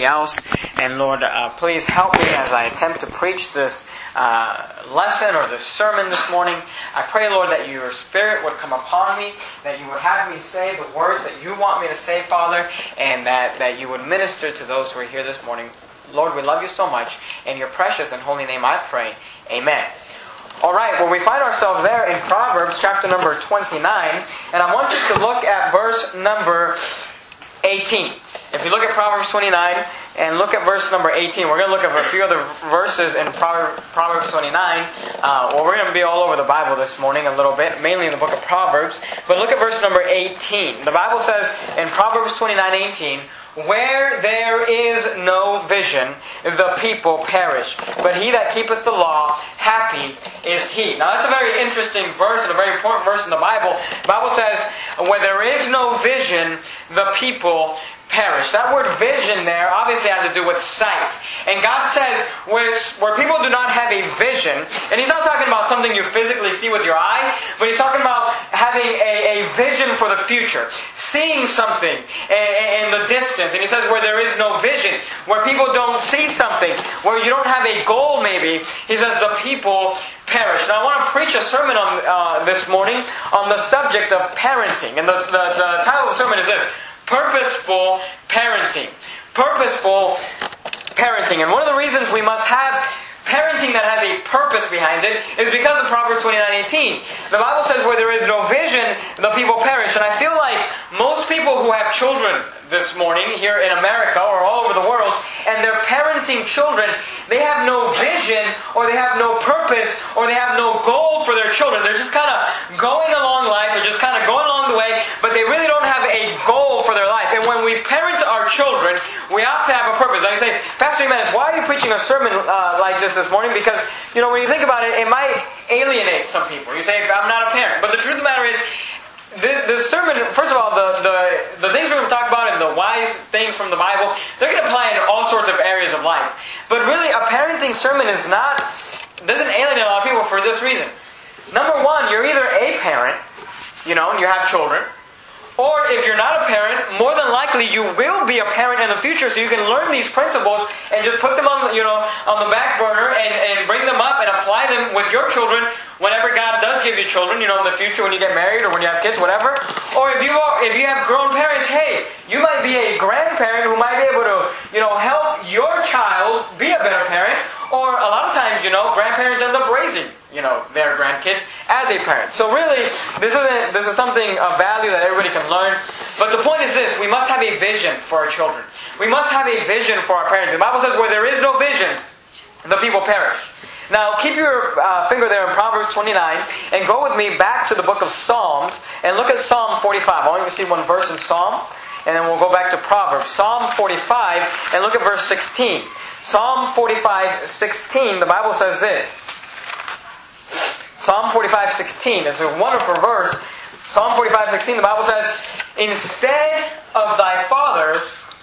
else. And Lord, please help me as I attempt to preach this lesson or this sermon this morning. I pray, Lord, that your Spirit would come upon me, that you would have me say the words that you want me to say, Father, and that you would minister to those who are here this morning. Lord, we love you so much. In your precious and holy name I pray. Amen. Alright, well, we find ourselves there in Proverbs chapter number 29, and I want you to look at verse number 18. If you look at Proverbs 29 and look at verse number 18, we're going to look at a few other verses in Proverbs 29. We're going to be all over the Bible this morning a little bit, mainly in the book of Proverbs. But look at verse number 18. The Bible says in Proverbs 29:18, "Where there is no vision, the people perish. But he that keepeth the law, happy is he." Now that's a very interesting verse and a very important verse in the Bible. The Bible says, where there is no vision, the people perish. That word vision there obviously has to do with sight. And God says, where people do not have a vision, and He's not talking about something you physically see with your eye, but He's talking about having a vision for the future, seeing something in the distance. And He says where there is no vision, where people don't see something, where you don't have a goal maybe, He says the people perish. Now I want to preach a sermon on this morning on the subject of parenting. And the title of the sermon is this: Purposeful Parenting. Purposeful Parenting. And one of the reasons we must have parenting that has a purpose behind it is because of Proverbs 29:18. The Bible says where there is no vision, the people perish. And I feel like most people who have children this morning here in America or all over the world, and they're parenting children, they have no vision or they have no purpose or they have no goal for their children. They're just kind of going along life, they're just kind of going along the way, but they really don't have a goal for their life. And when we parent our children, we ought to have a purpose. Now you say, Pastor Jimenez, why are you preaching a sermon like this morning? Because, when you think about it, it might alienate some people. You say, I'm not a parent. But the truth of the matter is, the sermon, first of all, the things we're going to talk about and the wise things from the Bible, they're going to apply in all sorts of areas of life. But really, a parenting sermon doesn't alienate a lot of people for this reason. Number one, you're either a parent, and you have children, or if you're not a parent, more than likely you will be a parent in the future, so you can learn these principles and just put them on the back burner and bring them up and apply them with your children whenever God does give you children, in the future when you get married or when you have kids, whatever. Or if you have grown parents, hey, you might be a grandparent who might be able to, help your child be a better parent. Or a lot of times, grandparents end up raising, their grandkids as a parent. So really, this is something of value that everybody can learn. But the point is this: we must have a vision for our children. We must have a vision for our parents. The Bible says, where there is no vision, the people perish. Now, keep your finger there in Proverbs 29 and go with me back to the book of Psalms and look at Psalm 45. I want you to see one verse in Psalm, and then we'll go back to Proverbs. Psalm 45, and look at verse 16. Psalm 45:16, the Bible says this. Psalm 45:16 is a wonderful verse. Psalm 45:16, the Bible says, "Instead of thy fathers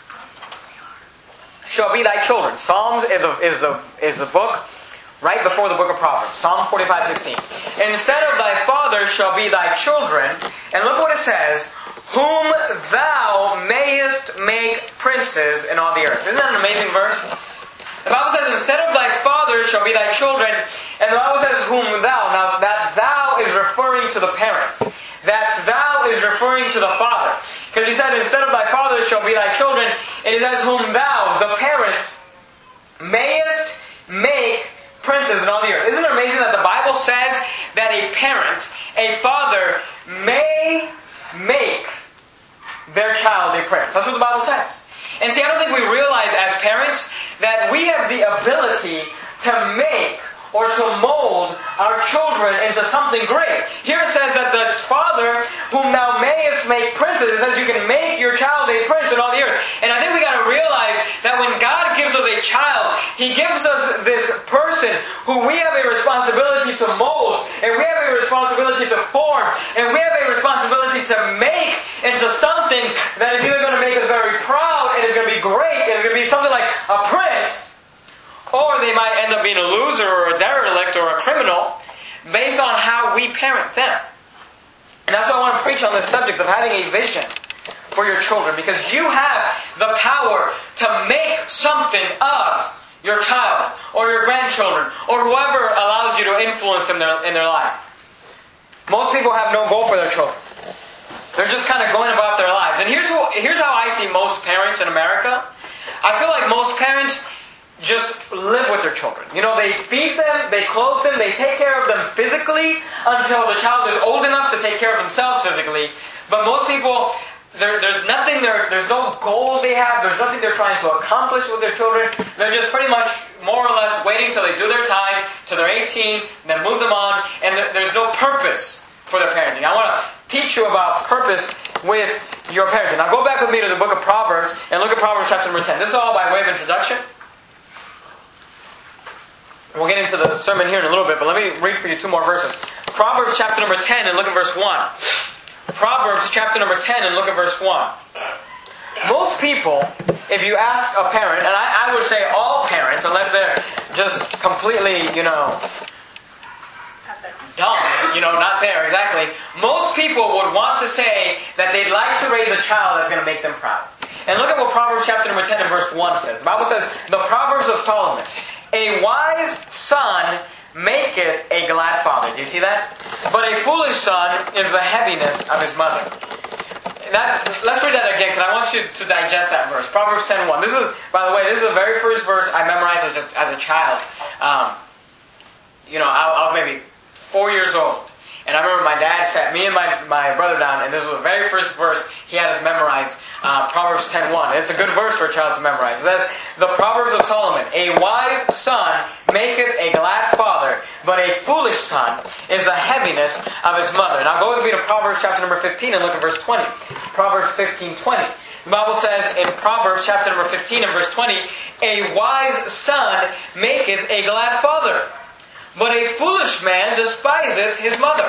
shall be thy children." Psalms is the book right before the book of Proverbs. Psalm 45:16. "Instead of thy fathers shall be thy children." And look what it says: "Whom thou mayest make princes in all the earth." Isn't that an amazing verse? The Bible says, "Instead of thy fathers shall be thy children." And the Bible says, "Whom thou." Now, that thou is referring to the parent. That thou is referring to the father. Because he said, "Instead of thy fathers shall be thy children." And he says, "Whom thou," the parent, "mayest make princes in all the earth." Isn't it amazing that the Bible says that a parent, a father, may make their child a prince? That's what the Bible says. And see, I don't think we realize as parents that we have the ability to make or to mold our children into something great. Here it says that the father, "Whom thou mayest make princes," it says you can make your child a prince in all the earth. And I think we got to realize that when God gives us a child, He gives us this person who we have a responsibility to mold, and we have a responsibility to form, and we have a responsibility to make into something that is either going to make us very proud, and it's going to be great, and it's going to be something like a prince, or they might end up being a loser or a derelict or a criminal based on how we parent them. And that's why I want to preach on this subject of having a vision for your children, because you have the power to make something of your child or your grandchildren or whoever allows you to influence them in their life. Most people have no goal for their children. They're just kind of going about their lives. And here's how I see most parents in America. I feel like most parents just live with their children. You know, they feed them, they clothe them, they take care of them physically until the child is old enough to take care of themselves physically. But most people, there's nothing, there's no goal they have, there's nothing they're trying to accomplish with their children. They're just pretty much more or less waiting till they do their time, till they're 18, then move them on, and there's no purpose for their parenting. I want to teach you about purpose with your parenting. Now go back with me to the book of Proverbs and look at Proverbs chapter number 10. This is all by way of introduction. We'll get into the sermon here in a little bit, but let me read for you 2 more verses. Proverbs chapter number 10 and look at verse 1. Proverbs chapter number 10 and look at verse 1. Most people, if you ask a parent, and I would say all parents, unless they're just completely, dumb, not there, exactly. Most people would want to say that they'd like to raise a child that's going to make them proud. And look at what Proverbs chapter number 10 and verse 1 says. The Bible says, the Proverbs of Solomon. A wise son maketh a glad father. Do you see that? But a foolish son is the heaviness of his mother. Let's read that again, because I want you to digest that verse. Proverbs 10:1. This is, by the way, this is the very first verse I memorized as a child. I was maybe 4 years old. And I remember my dad sat me and my brother down, and this was the very first verse he had us memorize, Proverbs 10:1. It's a good verse for a child to memorize. It says, the Proverbs of Solomon, a wise son maketh a glad father, but a foolish son is the heaviness of his mother. Now go with me to Proverbs chapter number 15 and look at verse 20. Proverbs 15:20. The Bible says in Proverbs chapter number 15 and verse 20, a wise son maketh a glad father, but a foolish man despiseth his mother.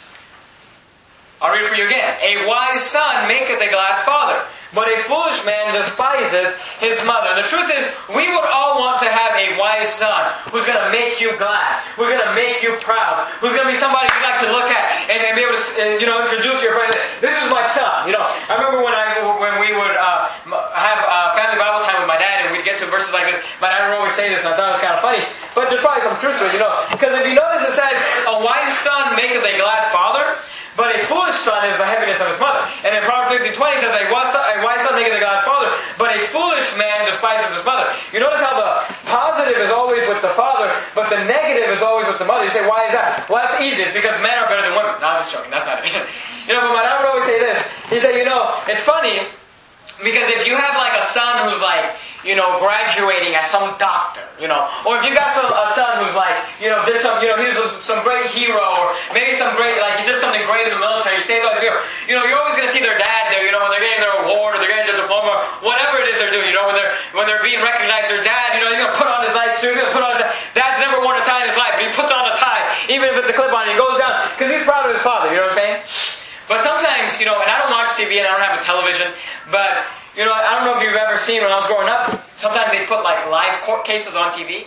I'll read it for you again. A wise son maketh a glad father, but a foolish man despiseth his mother. The truth is, we would all want to have a wise son who's going to make you glad, who's going to make you proud, who's going to be somebody you'd like to look at and be able to, introduce your friends. This is my son. I remember when we would have family Bible time with my dad, and we'd get to verses like this. My dad would always say this, and I thought it was kind of funny. But there's probably some truth to it, because if you notice, it says, a wise son maketh a glad father, but a foolish son is the heaviness of his mother. And in Proverbs 15:20 it says, a wise son maketh a glad father, but a foolish man despiseth his mother. You notice how the positive is always with the father, but the negative is always with the mother. You say, why is that? Well, that's easy. It's because men are better than women. No, I'm just joking. That's not it. But my dad would always say this. He said, it's funny, because if you have like a son who's like, graduating as some doctor, or if you got a son who's like, did some, he's some great hero, or maybe some great, like he did something great in the military, he saved all these people. You're always going to see their dad there, when they're getting their award, or they're getting their diploma, or whatever it is they're doing, when they're being recognized, their dad, he's going to put on his nice suit, he's going to put on his tie. Dad's never worn a tie in his life, but he puts on a tie, even if it's a clip-on, and he goes down, because he's proud of his father, you know what I'm saying? But sometimes, and I don't watch TV, and I don't have a television, but I don't know if you've ever seen when I was growing up, sometimes they put like live court cases on TV.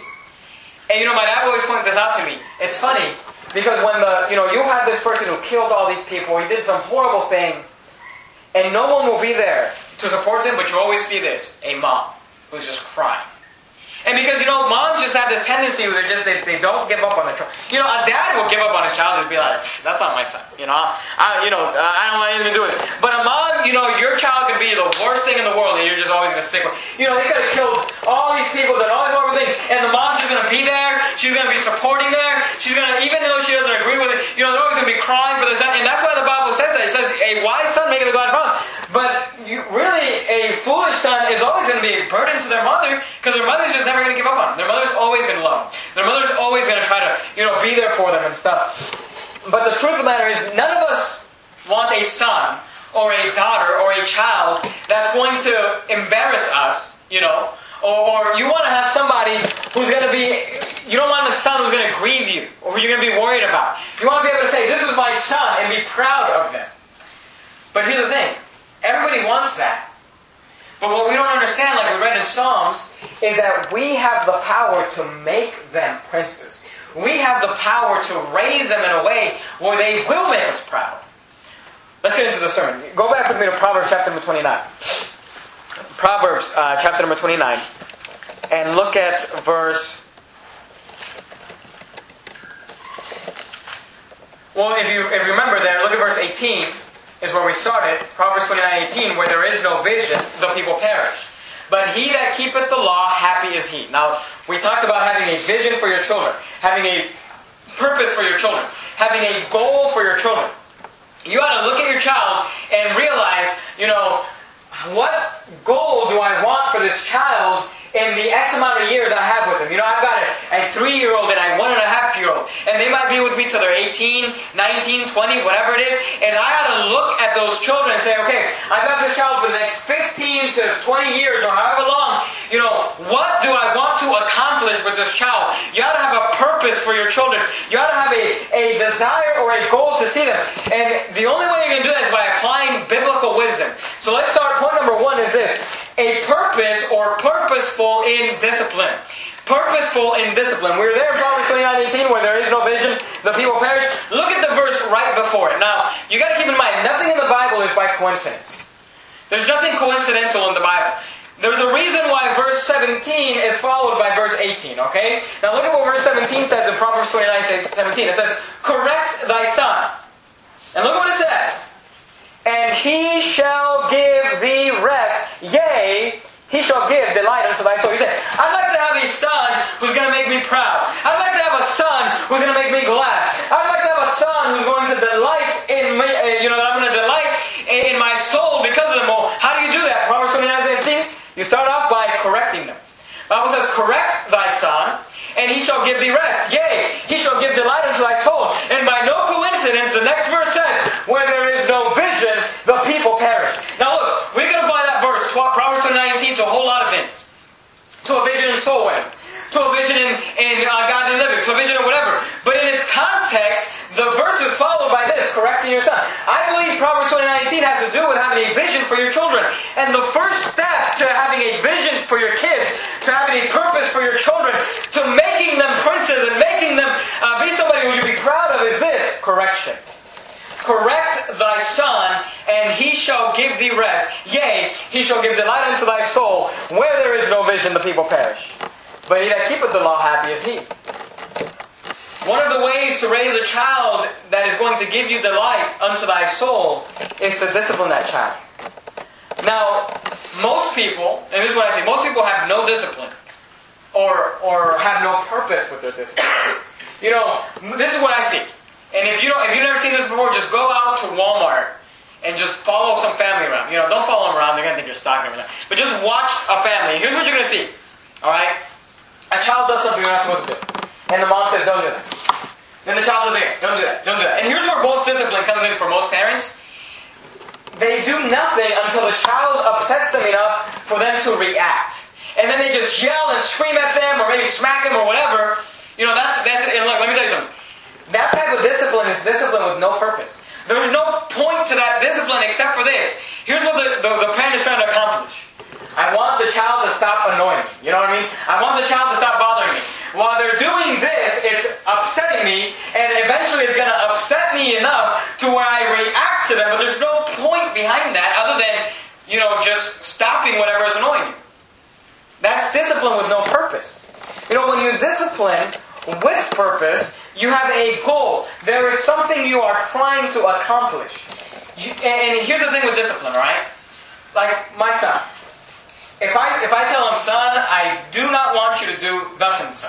And my dad always pointed this out to me. It's funny, because when you have this person who killed all these people, he did some horrible thing, and no one will be there to support them, but you always see this, a mom who's just crying. And because, moms just have this tendency where they don't give up on their child. A dad will give up on his child and just be like, that's not my son. I don't want anything to do with it. But a mom, your child can be the worst thing in the world and you're just always going to stick with it. They could have killed all these people, done all these horrible things, and the mom's just going to be there. She's going to be supporting there. She's going to, even though she doesn't agree with it, they're always going to be crying for their son. And that's why the Bible says that. It says, a wise son maketh a glad father. But really, a foolish son is always going to be a burden to their mother, because their mother's just never going to give up on them. Their mother's always going to love them. Their mother's always going to try to, be there for them and stuff. But the truth of the matter is, none of us want a son or a daughter or a child that's going to embarrass us, or you want to have somebody who's going to be, you don't want a son who's going to grieve you, or who you're going to be worried about. You want to be able to say, this is my son, and be proud of them. But here's the thing. Everybody wants that. But what we don't understand, like we read in Psalms, is that we have the power to make them princes. We have the power to raise them in a way where they will make us proud. let's get into the sermon. Go back with me to Proverbs chapter number 29. Proverbs chapter number 29. And look at verse... Well, if you remember there, look at verse 18 is where we started. Proverbs 29:18, where there is no vision, the people perish. But he that keepeth the law, happy is he. Now, we talked about having a vision for your children, having a purpose for your children, having a goal for your children. You ought to look at your child and realize, what goal do I want for this child in the X amount of years I have with them? I've got a 3-year-old and a 1.5-year-old. And they might be with me till they're 18, 19, 20, whatever it is. And I ought to look at those children and say, okay, I've got this child for the next 15 to 20 years or however long. What do I want to accomplish with this child? You ought to have a purpose for your children. You ought to have a desire or a goal to see them. And the only way you're going to do that is by applying biblical wisdom. So let's start. Point number 1 is this. A purpose or purposeful in discipline. Purposeful in discipline. We're there in Proverbs 29:18 where there is no vision, the people perish. Look at the verse right before it. Now, you got to keep in mind, nothing in the Bible is by coincidence. There's nothing coincidental in the Bible. There's a reason why verse 17 is followed by verse 18, okay? Now look at what verse 17 says in Proverbs 29:17. It says, correct thy son. And look at what it says. And he shall give thee rest. Yea, he shall give delight unto thy soul. You say, I'd like to have a son who's going to make me proud. I'd like to have a son who's going to make me glad. I'd like to have a son who's going to delight in me, that I'm going to delight in my soul because of them. Well, how do you do that? Proverbs 29:17. You start off by correcting them. The Bible says, correct thy son, and he shall give thee rest. Yea, he shall give delight unto thy soul. And by no coincidence, the next verse says, where there is no vision, the people perish. Now look, we can apply that verse, Proverbs 29:18, to a whole lot of things. To a vision in soul winning. To a vision in godly living. To a vision in whatever. But in its context, the verse is followed by this, correcting your son. I believe Proverbs 29:18 has to do with having a vision for your children. And the first step to having a vision for your kids, to having a purpose for your children, to making them princes and making them be somebody who you be proud of is this, correction. Correct thy son, and he shall give thee rest. Yea, he shall give delight unto thy soul. Where there is no vision, the people perish. But he that keepeth the law, happy is he. One of the ways to raise a child that is going to give you delight unto thy soul is to discipline that child. Now, most people, and this is what I say, most people have no discipline or have no purpose with their discipline. This is what I see. And if you've never seen this before, just go out to Walmart and just follow some family around. Don't follow them around, they're going to think you're stalking them. But just watch a family. Here's what you're going to see. Alright? A child does something they're not supposed to do. And the mom says, don't do that. Then the child does it again. Don't do that. Don't do that. And here's where most discipline comes in for most parents. They do nothing until the child upsets them enough for them to react. And then they just yell and scream at them or maybe smack them or whatever. That's it. And look, let me tell you something. That type of discipline is discipline with no purpose. There's no point to that discipline except for this. Here's what the parent is trying to accomplish. I want the child to stop annoying me. You know what I mean? I want the child to stop bothering me. While they're doing this, it's upsetting me, and eventually it's going to upset me enough to where I react to them, but there's no point behind that other than, just stopping whatever is annoying you. That's discipline with no purpose. When you discipline with purpose, you have a goal. There is something you are trying to accomplish. And here's the thing with discipline, right? Like my son. If I tell him, son, I do not want you to do thus and so,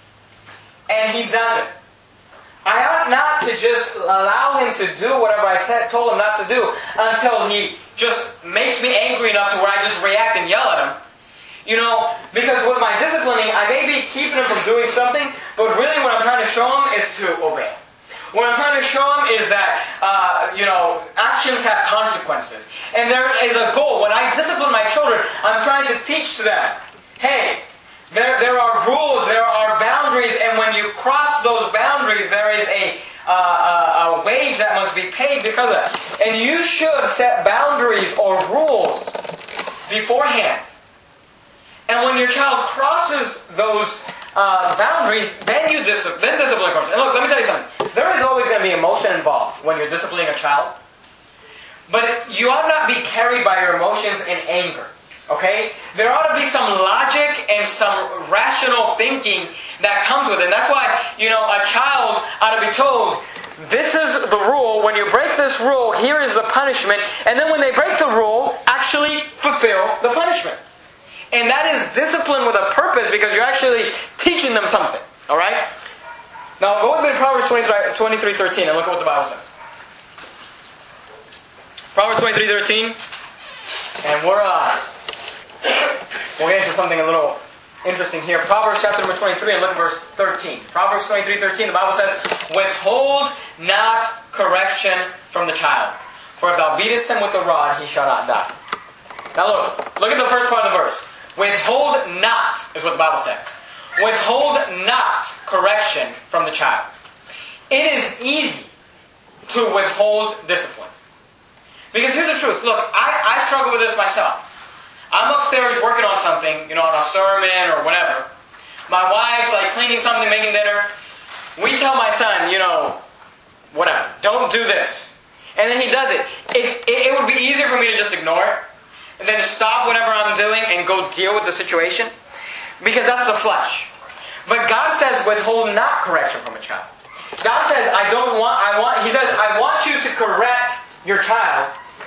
and he does it, I ought not to just allow him to do whatever I told him not to do until he just makes me angry enough to where I just react and yell at him. Because with my disciplining, I may be keeping him from doing something, but really what I'm trying to show him is to obey. What I'm trying to show him is that, actions have consequences. And there is a goal. When I discipline my children, I'm trying to teach them, hey, there are rules, there are boundaries, and when you cross those boundaries, there is a wage that must be paid because of that. And you should set boundaries or rules beforehand. And when your child crosses those boundaries, then discipline comes. And look, let me tell you something. There is always going to be emotion involved when you're disciplining a child. But you ought not be carried by your emotions and anger. Okay? There ought to be some logic and some rational thinking that comes with it. And that's why, a child ought to be told, this is the rule. When you break this rule, here is the punishment. And then when they break the rule, actually fulfill the punishment. And that is discipline with a purpose because you're actually teaching them something. Alright? Now go with me to Proverbs 23:13 and look at what the Bible says. Proverbs 23:13. And we'll get into something a little interesting here. Proverbs chapter number 23 and look at verse 13. Proverbs 23:13, the Bible says, withhold not correction from the child, for if thou beatest him with the rod, he shall not die. Now look at the first part of the verse. Withhold not is what the Bible says. Withhold not correction from the child. It is easy to withhold discipline. Because here's the truth. Look, I struggle with this myself. I'm upstairs working on something, on a sermon or whatever. My wife's cleaning something, making dinner. We tell my son, whatever, don't do this. And then he does it. It would be easier for me to just ignore it. And then to stop whatever I'm doing and go deal with the situation. Because that's the flesh. But God says, withhold not correction from a child. God says, He says, I want you to correct your child.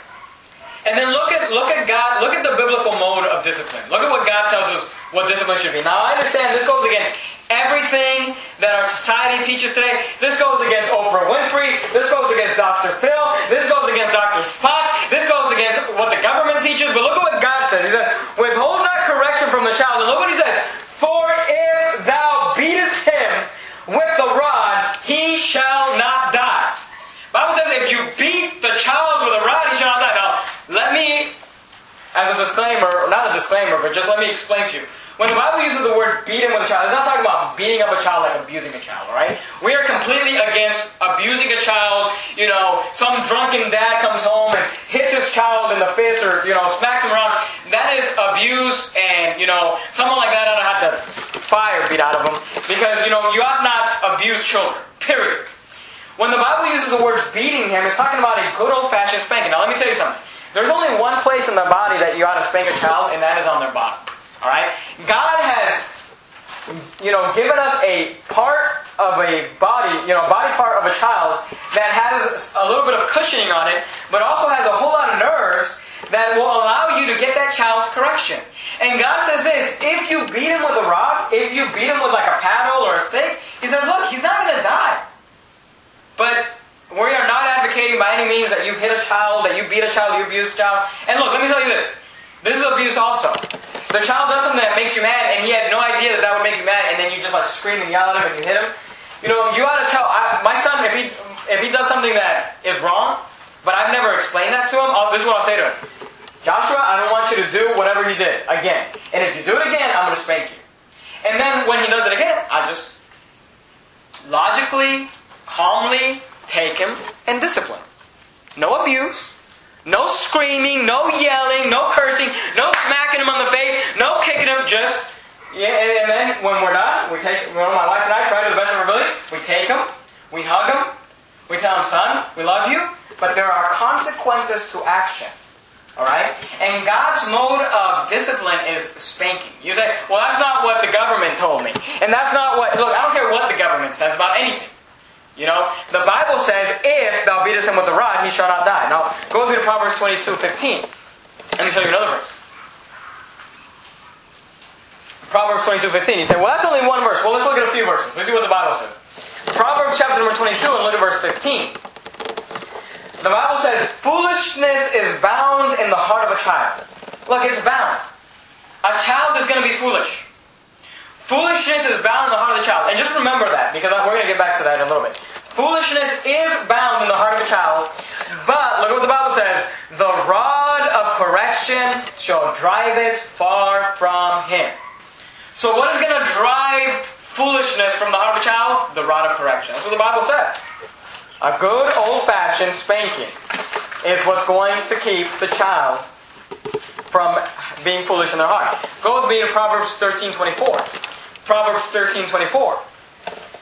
And then look at God, look at the biblical mode of discipline. Look at what God tells us what discipline should be. Now I understand this goes against everything that our society teaches today. This goes against Oprah Winfrey. This goes against Dr. Phil. This goes against Dr. Spock. This goes against what the government teaches. But look at what God says. He says, withhold not correction from the child. And look what He says. For if thou beatest him with the rod, he shall not die. The Bible says if you beat the child with a rod, he shall not die. Now, let me, as a disclaimer, not a disclaimer, but just let me explain to you. When the Bible uses the word beat him with a child, it's not talking about beating up a child like abusing a child, alright? We are completely against abusing a child. Some drunken dad comes home and hits his child in the face or, smacks him around. That is abuse and, someone like that ought to have the fire beat out of him. Because, you ought not abuse children. Period. When the Bible uses the word beating him, it's talking about a good old-fashioned spanking. Now let me tell you something. There's only one place in the body that you ought to spank a child, and that is on their bottom. Alright? God has, given us a part of a body, body part of a child that has a little bit of cushioning on it, but also has a whole lot of nerves that will allow you to get that child's correction. And God says this, if you beat him with a rod, if you beat him with a paddle or a stick, He says, look, he's not going to die. But we are not advocating by any means that you hit a child, that you beat a child, you abuse a child. And look, let me tell you this. This is abuse also. The child does something that makes you mad, and he had no idea that would make you mad, and then you just scream and yell at him and you hit him. You ought to tell my son if he does something that is wrong, but I've never explained that to him. This is what I'll say to him: Joshua, I don't want you to do whatever he did again, and if you do it again, I'm going to spank you. And then when he does it again, I just logically, calmly take him and discipline him. No abuse. No screaming, no yelling, no cursing, no smacking him on the face, no kicking him, and then when we're done, my wife and I try to the best of our ability, we take him, we hug him, we tell him, son, we love you, but there are consequences to actions. Alright? And God's mode of discipline is spanking. You say, well, that's not what the government told me. And that's not what, look, I don't care what the government says about anything. The Bible says, if thou beatest him with the rod, he shall not die. Now, go with me to Proverbs 22:15. Let me show you another verse. Proverbs 22:15. You say, well, that's only one verse. Well, let's look at a few verses. Let's see what the Bible says. Proverbs chapter number 22 and look at verse 15. The Bible says, foolishness is bound in the heart of a child. Look, it's bound. A child is going to be foolish. Foolishness is bound in the heart of the child. And just remember that, because we're going to get back to that in a little bit. Foolishness is bound in the heart of a child, but look at what the Bible says. The rod of correction shall drive it far from him. So what is going to drive foolishness from the heart of a child? The rod of correction. That's what the Bible says. A good old-fashioned spanking is what's going to keep the child from being foolish in their heart. Go with me to Proverbs 13:24. Proverbs 13:24.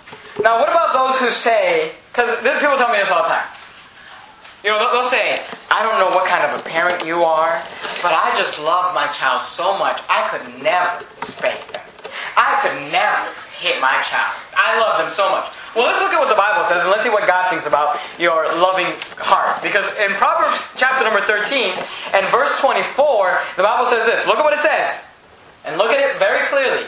Now, what about those who say, because people tell me this all the time. They'll say, I don't know what kind of a parent you are, but I just love my child so much, I could never spank them. I could never hit my child. I love them so much. Well, let's look at what the Bible says, and let's see what God thinks about your loving heart. Because in Proverbs chapter number 13 and verse 24, the Bible says this. Look at what it says. And look at it very clearly.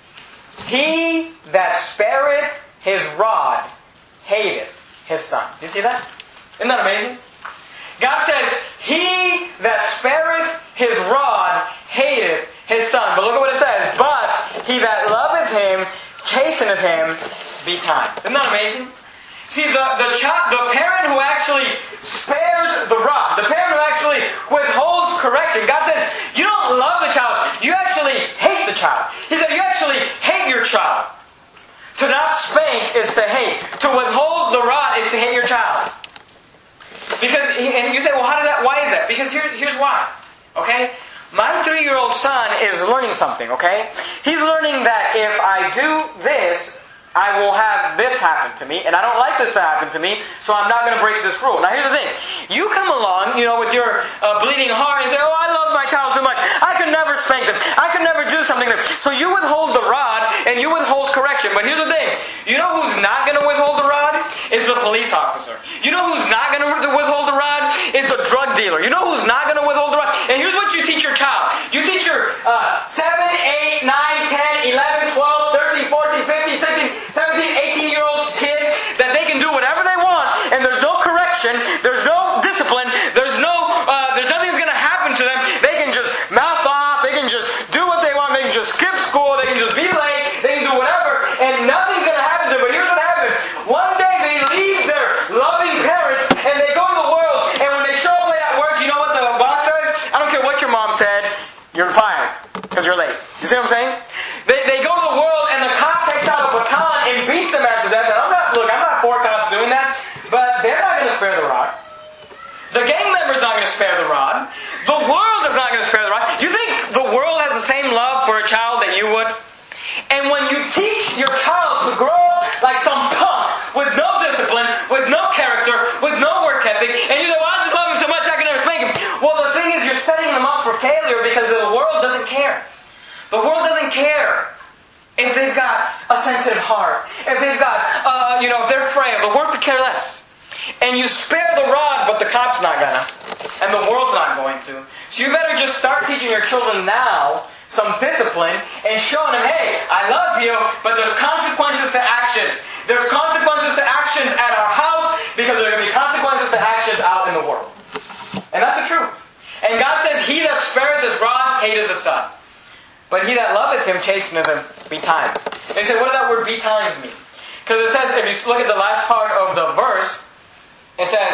He that spareth his rod hateth his son. Do you see that? Isn't that amazing? God says, he that spareth his rod hateth his son. But look at what it says. But he that loveth him chasteneth him betimes. Isn't that amazing? See, the parent who actually spares the rod, the parent who actually withholds correction, God says, you don't love the child, you actually hate the child. He said, you actually hate your child. To not spank is to hate. To withhold the rod is to hate your child. Because, and you say, well, why is that? Because here's why. Okay? My 3-year-old son is learning something, okay? He's learning that if I do this, I will have this happen to me, and I don't like this to happen to me, so I'm not going to break this rule. Now here's the thing. You come along, with your bleeding heart and say, oh, I love my child so much. I could never spank them. I could never do something to them. So you withhold the rod, and you withhold correction. But here's the thing. You know who's not going to withhold the rod? Is the police officer. You know who's not going to withhold the rod? Is the drug dealer. You know who's not going to withhold the rod? And here's what you teach your child. You teach your 7, 8, 9, 10, 11, 12, 13, 14, 15, 16, 17, 18-year-old kid that they can do whatever they want, and there's no correction, there's no discipline, there's nothing that's going to happen to them. They can just mouth off, they can just do what they want, they can just skip school, they can just be late, they can do whatever, and nothing's going to happen to them. But here's what happens. One day they leave their loving parents, and they go to the world, and when they show up late at work, you know what the boss says? I don't care what your mom said, you're fired, because you're late. You see what I'm saying? They go to the world, and the cop takes out a baton and beats them after that. And I'm not for cops doing that, but they're not going to spare the rod. The gang member's not going to spare the rod. The world is not going to spare the rod. You think the world has the same love for a child that you would? And when you teach your child to grow up like some punk, with no discipline, with no character, with no work ethic, and you say, well, I just love him so much I can never spank him. Well, the thing is, you're setting them up for failure because the world doesn't care. The world doesn't care if they've got a sensitive heart, if they've got, if they're frail. The world could care less. And you spare the rod, but the cop's not gonna. And the world's not going to. So you better just start teaching your children now some discipline and showing them, hey, I love you, but there's consequences to actions. There's consequences to actions at our house because there are going to be consequences to actions out in the world. And that's the truth. And God says, he that spareth his rod hateth the son. But he that loveth him chasteneth him betimes. And you say, what does that word betimes mean? Because it says, if you look at the last part of the verse, it says,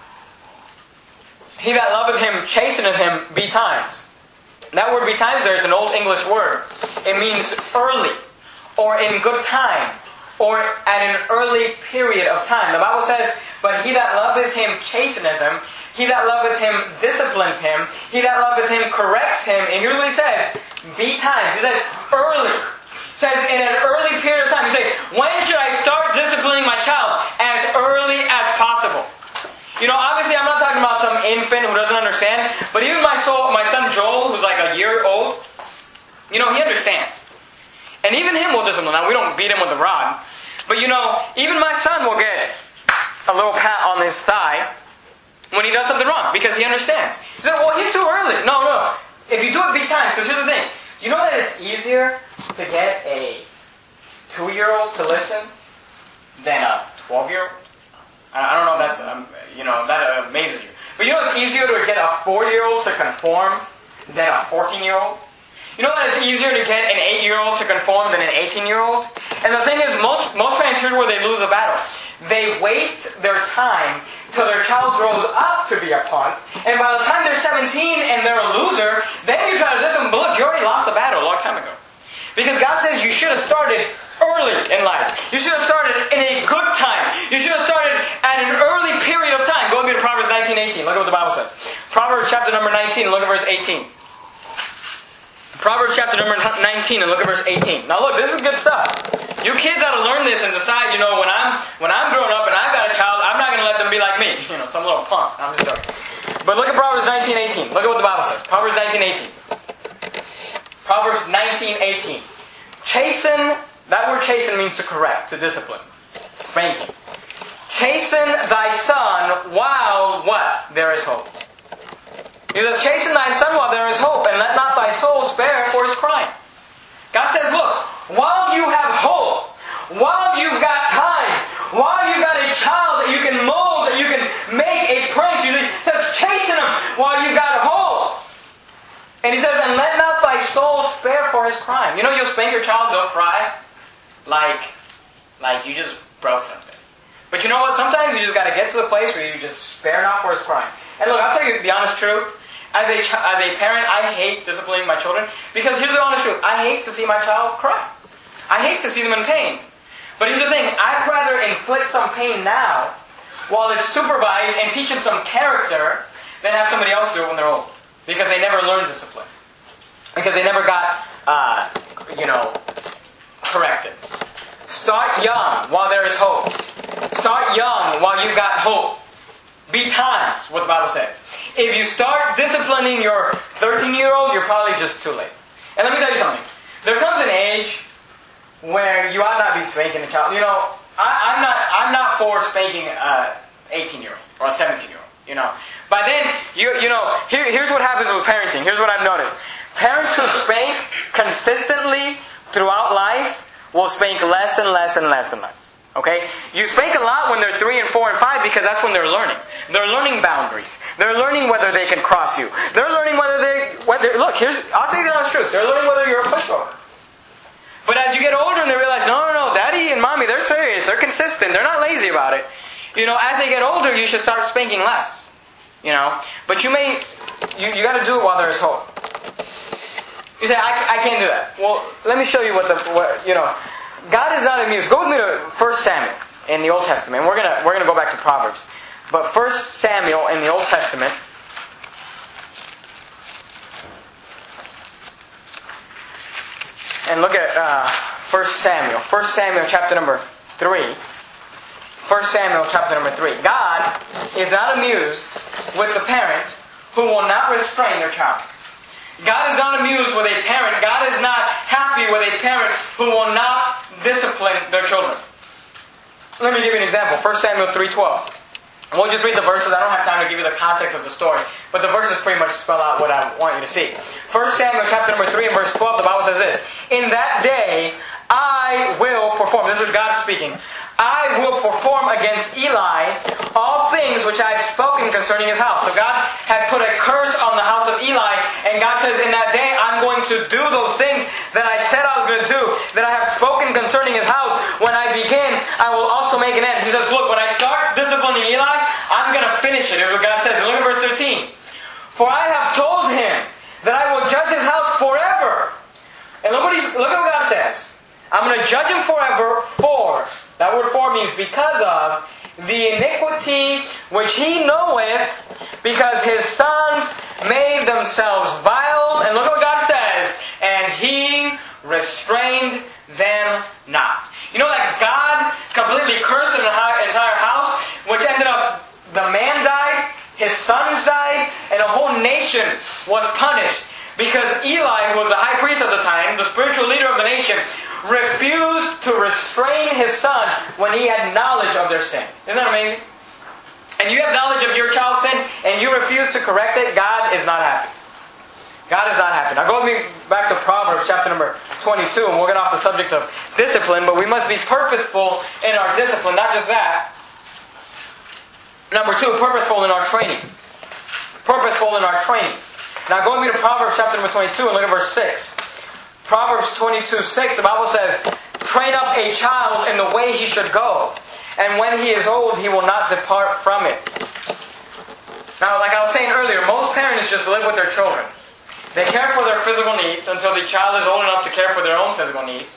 he that loveth him chasteneth him betimes. That word betimes there is an Old English word. It means early, or in good time, or at an early period of time. The Bible says, but he that loveth him chasteneth him. He that loveth him disciplines him. He that loveth him corrects him. And here's what he says. Betimes. He says early. He says in an early period of time. He says, when should I start disciplining my child? As early as possible. Obviously I'm not talking about some infant who doesn't understand. But even my son Joel, who's like a year old, he understands. And even him will discipline. Now we don't beat him with a rod. But even my son will get a little pat on his thigh when he does something wrong, because he understands. He said, well, he's too early. No. If you do it betimes, because here's the thing. You know that it's easier to get a 2-year-old to listen than a 12-year-old? I don't know if that's, that amazes you. But you know it's easier to get a 4-year-old to conform than a 14-year-old? You know that it's easier to get an 8-year-old to conform than an 18-year-old? And the thing is, most parents, here's where they lose a battle. They waste their time till their child grows up to be a punk, and by the time they're 17 and they're a loser, then you try to discipline them. But look, you already lost a battle a long time ago. Because God says you should have started early in life. You should have started in a good time. You should have started at an early period of time. Go with me to Proverbs 19:18. Look at what the Bible says. Proverbs chapter number 19, look at verse 18. Proverbs chapter number 19 and look at verse 18. Now look, this is good stuff. You kids ought to learn this and decide, when I'm growing up and I've got a child, I'm not going to let them be like me. Some little punk. I'm just joking. But look at Proverbs 19:18. Look at what the Bible says. Proverbs 19:18. Proverbs 19:18. Chasten, that word chasten means to correct, to discipline. Spanking. Chasten thy son while what? There is hope. He says, chasten thy son while there is hope, and let not thy soul spare for his crime. God says, look, while you have hope, while you've got time, while you've got a child that you can mold, that you can make a prince, he says, chasten him while you've got hope. And he says, and let not thy soul spare for his crime. You know, you'll spank your child, they'll cry like you just broke something. But you know what? Sometimes you just got to get to the place where you just spare not for his crime. And look, I'll tell you the honest truth. As a parent, I hate disciplining my children because here's the honest truth. I hate to see my child cry. I hate to see them in pain. But here's the thing. I'd rather inflict some pain now while it's supervised and teach them some character than have somebody else do it when they're old. Because they never learned discipline. Because they never got, corrected. Start young while there is hope. Start young while you've got hope. Be times, what the Bible says. If you start disciplining your 13-year-old, you're probably just too late. And let me tell you something. There comes an age where you ought not be spanking a child. You know, I'm not for spanking an 18-year-old or a 17-year-old. You know, by then, here's what happens with parenting. Here's what I've noticed. Parents who spank consistently throughout life will spank less and less and less and less. Okay? You spank a lot when they're 3 and 4 and 5 because that's when they're learning. They're learning boundaries. They're learning whether they can cross you. They're learning whether look, I'll tell you the honest truth. They're learning whether you're a pushover. But as you get older and they realize, no, Daddy and Mommy, they're serious. They're consistent. They're not lazy about it. You know, as they get older, you should start spanking less. You know? But you got to do it while there is hope. You say, I can't do that. Well, let me show you God is not amused. Go with me to 1 Samuel in the Old Testament. We're gonna go back to Proverbs. But 1 Samuel in the Old Testament. And look at 1 Samuel. 1 Samuel chapter number 3. 1 Samuel chapter number 3. God is not amused with the parent who will not restrain their child. God is not amused with a parent. God is not happy with a parent who will not discipline their children. Let me give you an example. 1 Samuel 3:12. We'll just read the verses. I don't have time to give you the context of the story. But the verses pretty much spell out what I want you to see. 1 Samuel chapter number 3 and verse 12, the Bible says this. In that day I will perform. This is God speaking. I will perform against Eli all things which I have spoken concerning his house. So God had put a curse on the house of Eli, and God says, in that day I'm going to do those things that I said I was going to do, that I have spoken concerning his house. When I begin, I will also make an end. He says, look, when I start disciplining Eli, I'm going to finish it. Here's what God says. Look at verse 13. For I have told him that I will judge his house forever. And look at what God says. I'm going to judge him forever for... That word for means because of the iniquity which he knoweth, because his sons made themselves vile. And look at what God says. And he restrained them not. You know that God completely cursed an entire house, which ended up the man died, his sons died, and a whole nation was punished. Because Eli, who was the high priest at the time, the spiritual leader of the nation, refused to restrain his son when he had knowledge of their sin. Isn't that amazing? And you have knowledge of your child's sin and you refuse to correct it, God is not happy. God is not happy. Now go with me back to Proverbs chapter number 22, and we'll get off the subject of discipline, but we must be purposeful in our discipline. Not just that. Number 2, purposeful in our training. Purposeful in our training. Now go with me to Proverbs chapter number 22 and look at verse 6. Proverbs 22:6, the Bible says, train up a child in the way he should go, and when he is old, he will not depart from it. Now, like I was saying earlier, most parents just live with their children. They care for their physical needs until the child is old enough to care for their own physical needs.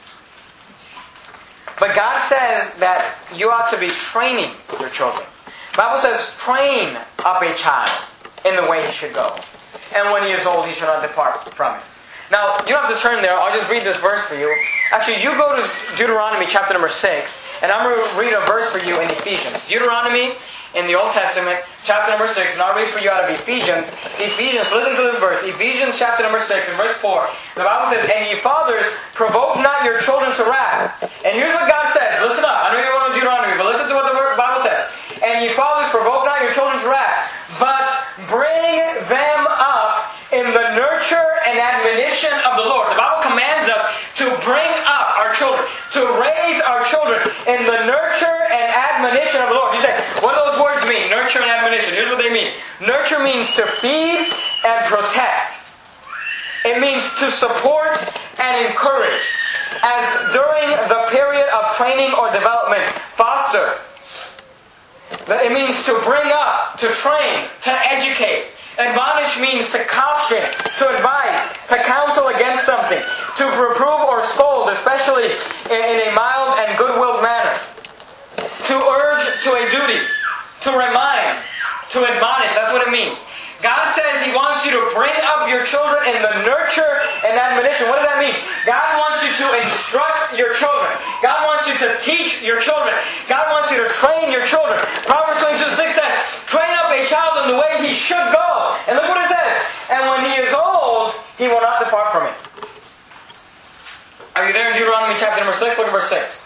But God says that you ought to be training your children. The Bible says, train up a child in the way he should go, and when he is old, he shall not depart from it. Now, you don't have to turn there. I'll just read this verse for you. Actually, you go to Deuteronomy chapter number 6, and I'm going to read a verse for you in Ephesians. Deuteronomy in the Old Testament, chapter number 6, and I'll read for you out of Ephesians. Listen to this verse. Ephesians chapter number 6 and verse 4. The Bible says, "And ye fathers, provoke not your children to wrath." And here's what God says. Listen up. I know you're going to Deuteronomy, but listen to what the Bible says. "And ye fathers, provoke not your children to wrath, but bring them up in the nurture and admonition of the Lord." The Bible commands us to bring up our children, to raise our children in the nurture and admonition of the Lord. You say, what do those words mean? Nurture and admonition. Here's what they mean. Nurture means to feed and protect. It means to support and encourage. As during the period of training or development, foster. It means to bring up, to train, to educate. Admonish means to caution, to advise, to counsel against something, to reprove or scold, especially in a mild and good-willed manner. To urge to a duty, to remind, to admonish. That's what it means. God says He wants you to bring up your children in the nurture and admonition. What does that mean? God wants you to instruct your children. God wants you to teach your children. God wants you to train your children. Proverbs 22:6 says, "Train up a child in the way he should go." And look what it says. "And when he is old, he will not depart from it." Are you there in Deuteronomy chapter number 6? Look at verse 6.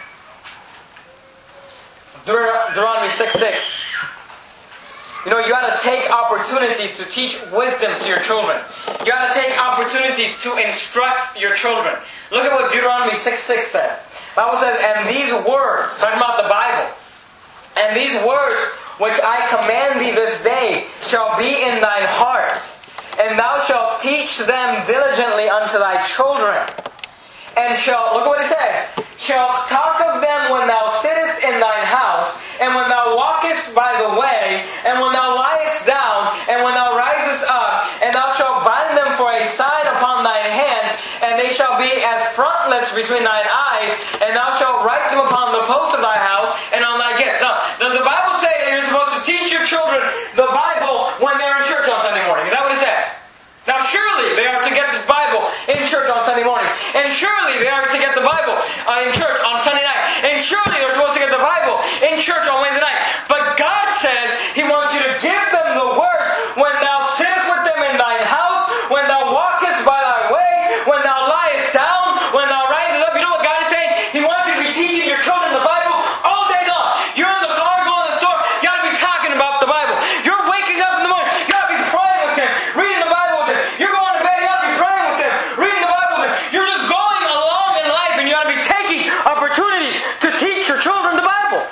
Deuteronomy 6:6. You know, you got to take opportunities to teach wisdom to your children. You got to take opportunities to instruct your children. Look at what Deuteronomy 6:6 says. The Bible says, "And these words," talking about the Bible, "and these words which I command thee this day shall be in thine heart, and thou shalt teach them diligently unto thy children, and shalt," look at what it says, "shalt talk of them when thou sittest in thine house, and when thou walkest by the way, and when thou liest down, and when thou risest up, and thou shalt bind them for a sign upon thine hand, and they shall be as frontlets between thine eyes, and thou shalt write them upon the post of thy house, and on thy gates." Now, does the Bible say that you're supposed to teach your children the Bible when they're in church on Sunday morning? Is that what it says? Now surely they are to get the Bible in church on Sunday morning. And surely they are to get the Bible in church on Sunday night. And surely they're supposed to get the Bible in church on Wednesday night. But God says He wants you to give them the Word when thou sittest with them in thine house, when thou walkest by thy way, when thou liest down, when thou risest up. You know what God is saying? He wants you to be teaching your children the Bible all day long. You're in the car going to the store, you got to be talking about the Bible. You're waking up in the morning, you got to be praying with them, reading the Bible with them. You're going to bed, you got to be praying with them, reading the Bible with them. You're just going along in life, and you got to be taking opportunities to teach your children the Bible.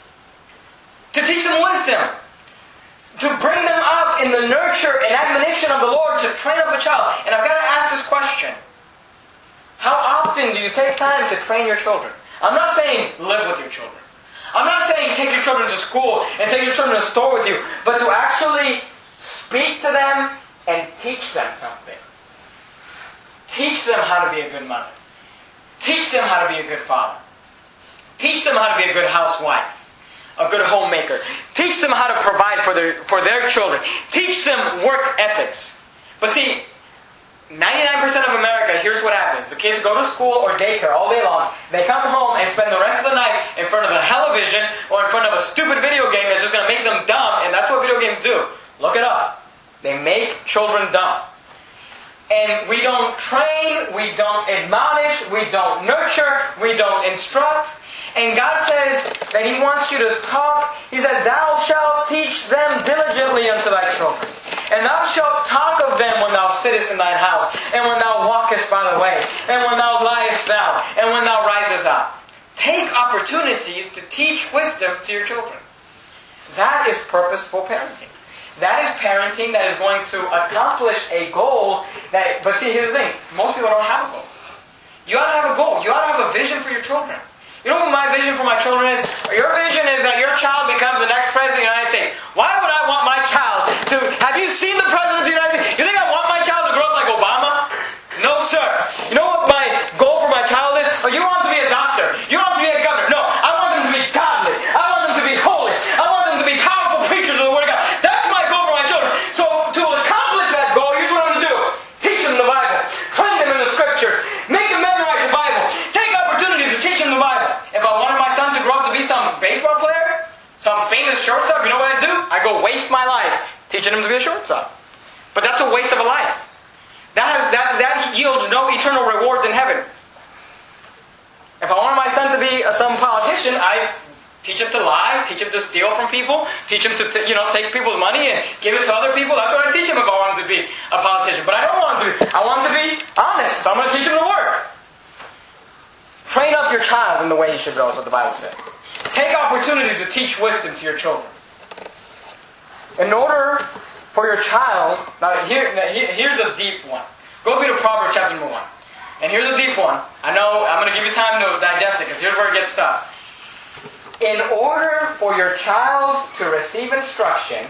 To teach them wisdom. To bring them up in the nurture and admonition of the Lord, to train up a child. And I've got to ask this question. How often do you take time to train your children? I'm not saying live with your children. I'm not saying take your children to school and take your children to the store with you, but to actually speak to them and teach them something. Teach them how to be a good mother. Teach them how to be a good father. Teach them how to be a good housewife, a good homemaker. Teach them how to provide for their children. Teach them work ethics. But see, 99% of America, here's what happens. The kids go to school or daycare all day long. They come home and spend the rest of the night in front of the television or in front of a stupid video game that's just going to make them dumb. And that's what video games do. Look it up. They make children dumb. And we don't train, we don't admonish, we don't nurture, we don't instruct. And God says that He wants you to talk. He said, "Thou shalt teach them diligently unto thy children. And thou shalt talk of them when thou sittest in thine house, and when thou walkest by the way, and when thou liest down, and when thou risest up." Take opportunities to teach wisdom to your children. That is purposeful parenting. That is parenting that is going to accomplish a goal that... But see, here's the thing. Most people don't have a goal. You ought to have a goal. You ought to have a vision for your children. You know what my vision for my children is? Your vision is that your child becomes the next president of the United States. Why would I want my child to... Have you seen the president of the United States? You think I want my child to grow up like Obama? No, sir. You know what my goal for my child is? Oh, you want them to be a doctor. You want them to be a governor. No, I want them to be godly. I want them to be holy. I want them to be powerful preachers of the Word of God. That's my goal for my children. So to accomplish that goal, here's what I'm going to do. Teach them the Bible. Train them in the Scriptures. Make them memorize the Bible. Take opportunities to teach them the Bible. If I wanted my son to grow up to be some baseball player, Some famous shortstop, you know what I do? I go waste my life teaching him to be a shortstop. But that's a waste of a life. That yields no eternal reward in heaven. If I want my son to be some politician, I teach him to lie, teach him to steal from people, teach him to take people's money and give it to other people. That's what I teach him if I want him to be a politician. But I don't want him to be. I want him to be honest, so I'm going to teach him to work. Train up your child in the way he should go, is what the Bible says. Take opportunities to teach wisdom to your children. In order for your child, here's a deep one. Go to Proverbs chapter number 1. And here's a deep one. I know I'm going to give you time to digest it, because here's where it gets tough. In order for your child to receive instruction,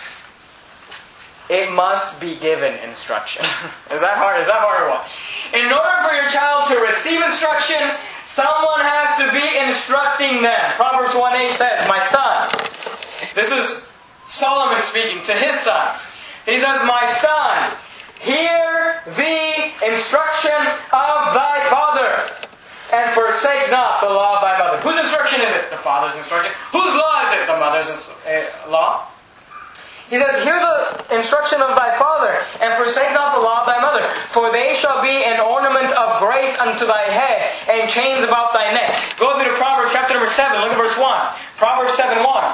it must be given instruction. Is that hard? Is that hard or what? In order for your child to receive instruction, someone has to be instructing them. Proverbs 1:8 says, "My son." This is Solomon speaking to his son. He says, "My son, hear the instruction of thy father, and forsake not the law of thy mother." Whose instruction is it? The father's instruction. Whose law is it? The mother's law. He says, "Hear the instruction of thy father, and forsake not the law of thy mother. For they shall be an ornament of grace unto thy head, and chains about thy neck." Go through to Proverbs chapter number 7. Look at verse 1. Proverbs 7:1.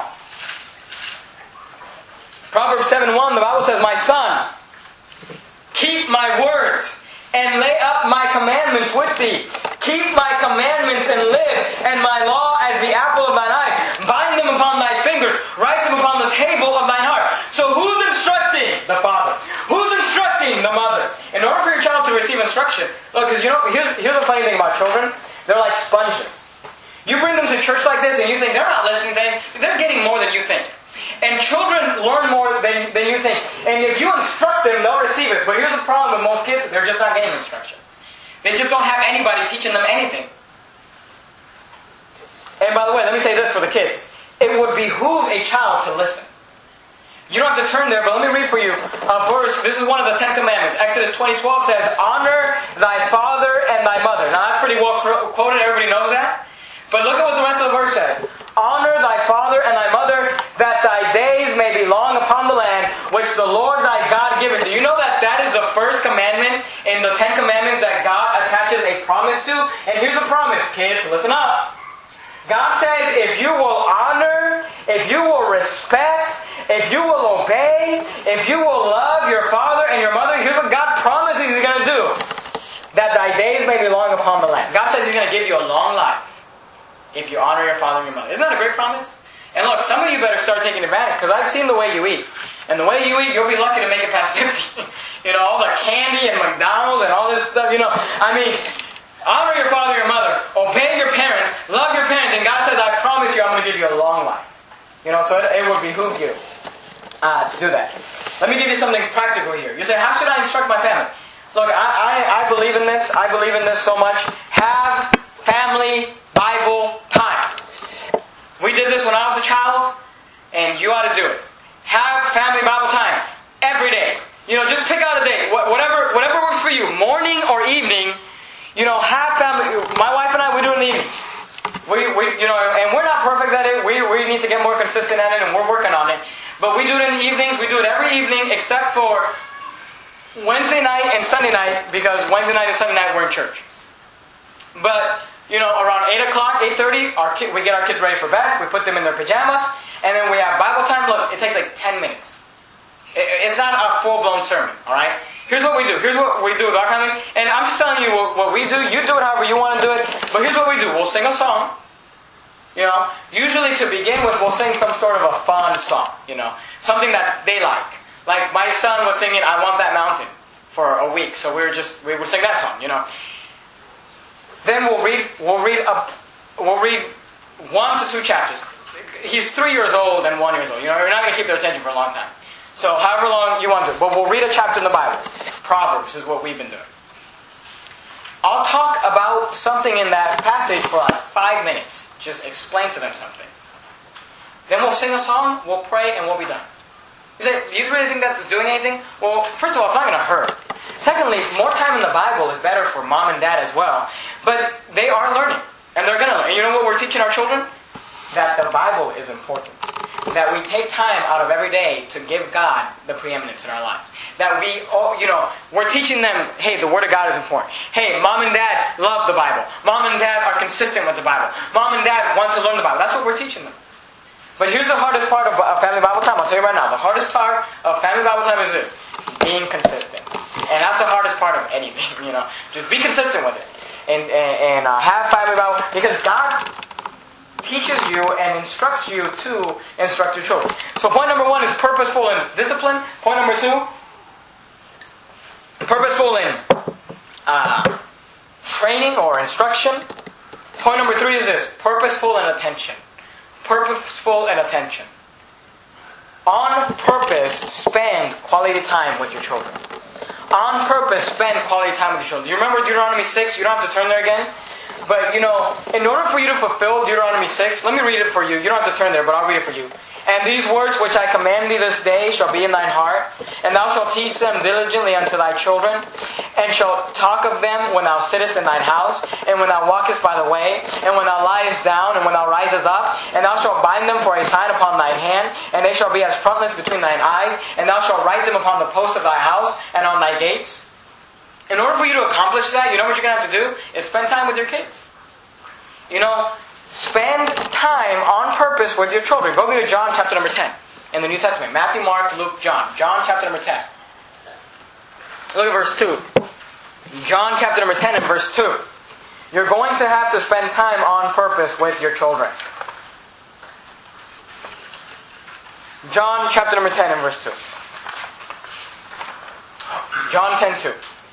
Proverbs 7:1, the Bible says, "My son, keep my words, and lay up my commandments with thee. Keep my commandments and live, and my law as the apple of thine eye. Bind them upon thy fingers, write them upon the table of thine heart." So who's instructing? The father. Who's instructing? The mother. In order for your child to receive instruction, look, because here's the funny thing about children. They're like sponges. You bring them to church like this, and you think they're not listening to anything. They're getting more than you think. And children learn more than you think. And if you instruct them, they'll receive it. But here's the problem with most kids. They're just not getting instruction. They just don't have anybody teaching them anything. And by the way, let me say this for the kids. It would behoove a child to listen. You don't have to turn there, but let me read for you a verse. This is one of the 10 Commandments. Exodus 20:12 says, "Honor thy father and thy mother." Now that's pretty well quoted. Everybody knows that. But look at what the rest of the verse says. "Honor thy father and thy mother, that thy days may be long upon the land, which the Lord thy God giveth thee." You know that is the first commandment in the 10 Commandments that God attaches a promise to? And here's the promise, kids, listen up. God says, if you will honor, if you will respect, if you will obey, if you will love your father and your mother, here's what God promises He's going to do. That thy days may be long upon the land. God says He's going to give you a long life if you honor your father and your mother. Isn't that a great promise? And look, some of you better start taking advantage, because I've seen the way you eat. And the way you eat, you'll be lucky to make it past 50. All the candy and McDonald's and all this stuff, honor your father and your mother. Obey your parents. Love your parents. And God says, I promise you, I'm going to give you a long life. So it would behoove you to do that. Let me give you something practical here. You say, how should I instruct my family? Look, I believe in this. I believe in this so much. Have family Bible time. We did this when I was a child, and you ought to do it. Have family Bible time every day. Just pick out a day, whatever works for you, morning or evening. Have family. My wife and I, we do it in the evening. And we're not perfect at it. We need to get more consistent at it, and we're working on it. But we do it in the evenings. We do it every evening, except for Wednesday night and Sunday night, because Wednesday night and Sunday night we're in church. But around 8 o'clock, 8:30, we get our kids ready for bed. We put them in their pajamas, and then we have Bible time. Look, it takes like 10 minutes. It's not a full-blown sermon, all right? Here's what we do. Here's what we do with our family. And I'm just telling you what we do. You do it however you want to do it. But here's what we do. We'll sing a song. Usually to begin with, we'll sing some sort of a fun song. Something that they like. Like my son was singing "I Want That Mountain" for a week. So we would sing that song, Then we'll read 1 to 2 chapters. He's 3 years old and 1 year old. We're not going to keep their attention for a long time. So however long you want to. But we'll read a chapter in the Bible. Proverbs is what we've been doing. I'll talk about something in that passage for like 5 minutes. Just explain to them something. Then we'll sing a song, we'll pray, and we'll be done. You say, do you really think that's doing anything? Well, first of all, it's not going to hurt. Secondly, more time in the Bible is better for mom and dad as well. But they are learning. And they're going to learn. And you know what we're teaching our children? That the Bible is important. that we take time out of every day to give God the preeminence in our lives. That we, we're teaching them, hey, the Word of God is important. Hey, mom and dad love the Bible. Mom and dad are consistent with the Bible. Mom and dad want to learn the Bible. That's what we're teaching them. But here's the hardest part of family Bible time. I'll tell you right now. The hardest part of family Bible time is this: being consistent. And that's the hardest part of anything. Just be consistent with it, and have family Bible, because God teaches you and instructs you to instruct your children. So point number 1 is purposeful in discipline. Point number 2, purposeful in training or instruction. Point number 3 is this: purposeful in attention. Purposeful in attention. On purpose, spend quality time with your children. On purpose, spend quality time with your children. Do you remember Deuteronomy 6? You don't have to turn there again. But, in order for you to fulfill Deuteronomy 6, let me read it for you. You don't have to turn there, but I'll read it for you. And these words which I command thee this day shall be in thine heart, and thou shalt teach them diligently unto thy children, and shalt talk of them when thou sittest in thine house, and when thou walkest by the way, and when thou liest down, and when thou risest up, and thou shalt bind them for a sign upon thine hand, and they shall be as frontlets between thine eyes, and thou shalt write them upon the posts of thy house, and on thy gates. In order for you to accomplish that, you know what you're going to have to do? Is spend time with your kids. Spend time on purpose with your children. Go to John chapter number 10 in the New Testament. Matthew, Mark, Luke, John. John chapter number 10. Look at verse 2. John chapter number 10 and verse 2. You're going to have to spend time on purpose with your children. John chapter number 10 and verse 2. John 10:2.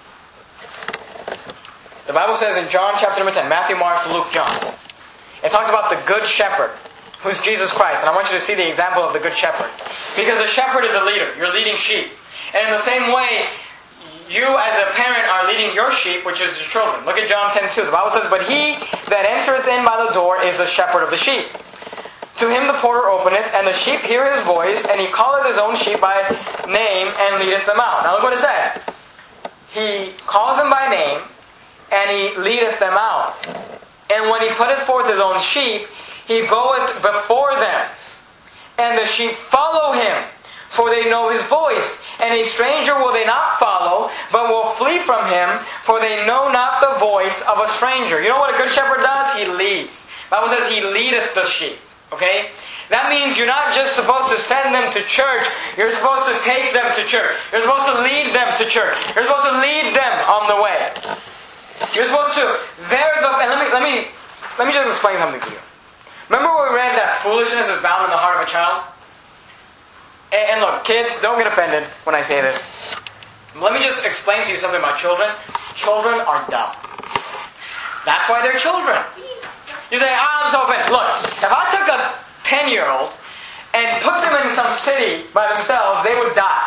The Bible says in John chapter number 10, Matthew, Mark, Luke, John. It talks about the Good Shepherd, who's Jesus Christ. And I want you to see the example of the Good Shepherd. Because a shepherd is a leader. You're leading sheep. And in the same way, you as a parent are leading your sheep, which is your children. Look at John 10:2. The Bible says, But he that entereth in by the door is the shepherd of the sheep. To him the porter openeth, and the sheep hear his voice, and he calleth his own sheep by name, and leadeth them out. Now look what it says. He calls them by name, and he leadeth them out. And when he putteth forth his own sheep, he goeth before them. And the sheep follow him, for they know his voice. And a stranger will they not follow, but will flee from him, for they know not the voice of a stranger. You know what a good shepherd does? He leads. The Bible says he leadeth the sheep. Okay? That means you're not just supposed to send them to church. You're supposed to take them to church. You're supposed to lead them to church. You're supposed to lead them on the way. You're supposed to, and let me just explain something to you. Remember when we read that foolishness is bound in the heart of a child? And look, kids, don't get offended when I say this. Let me just explain to you something about children. Children are dumb. That's why they're children. You say, I'm so offended. Look, if I took a 10-year-old and put them in some city by themselves, they would die,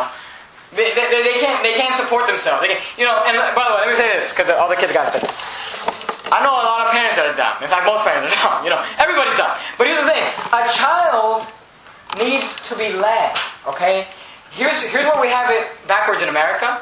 They can't support themselves. They can't, and by the way, let me say this, because all the kids got it. I know a lot of parents that are dumb. In fact, most parents are dumb. Everybody's dumb. But here's the thing. A child needs to be led. Okay? Here's where we have it backwards in America.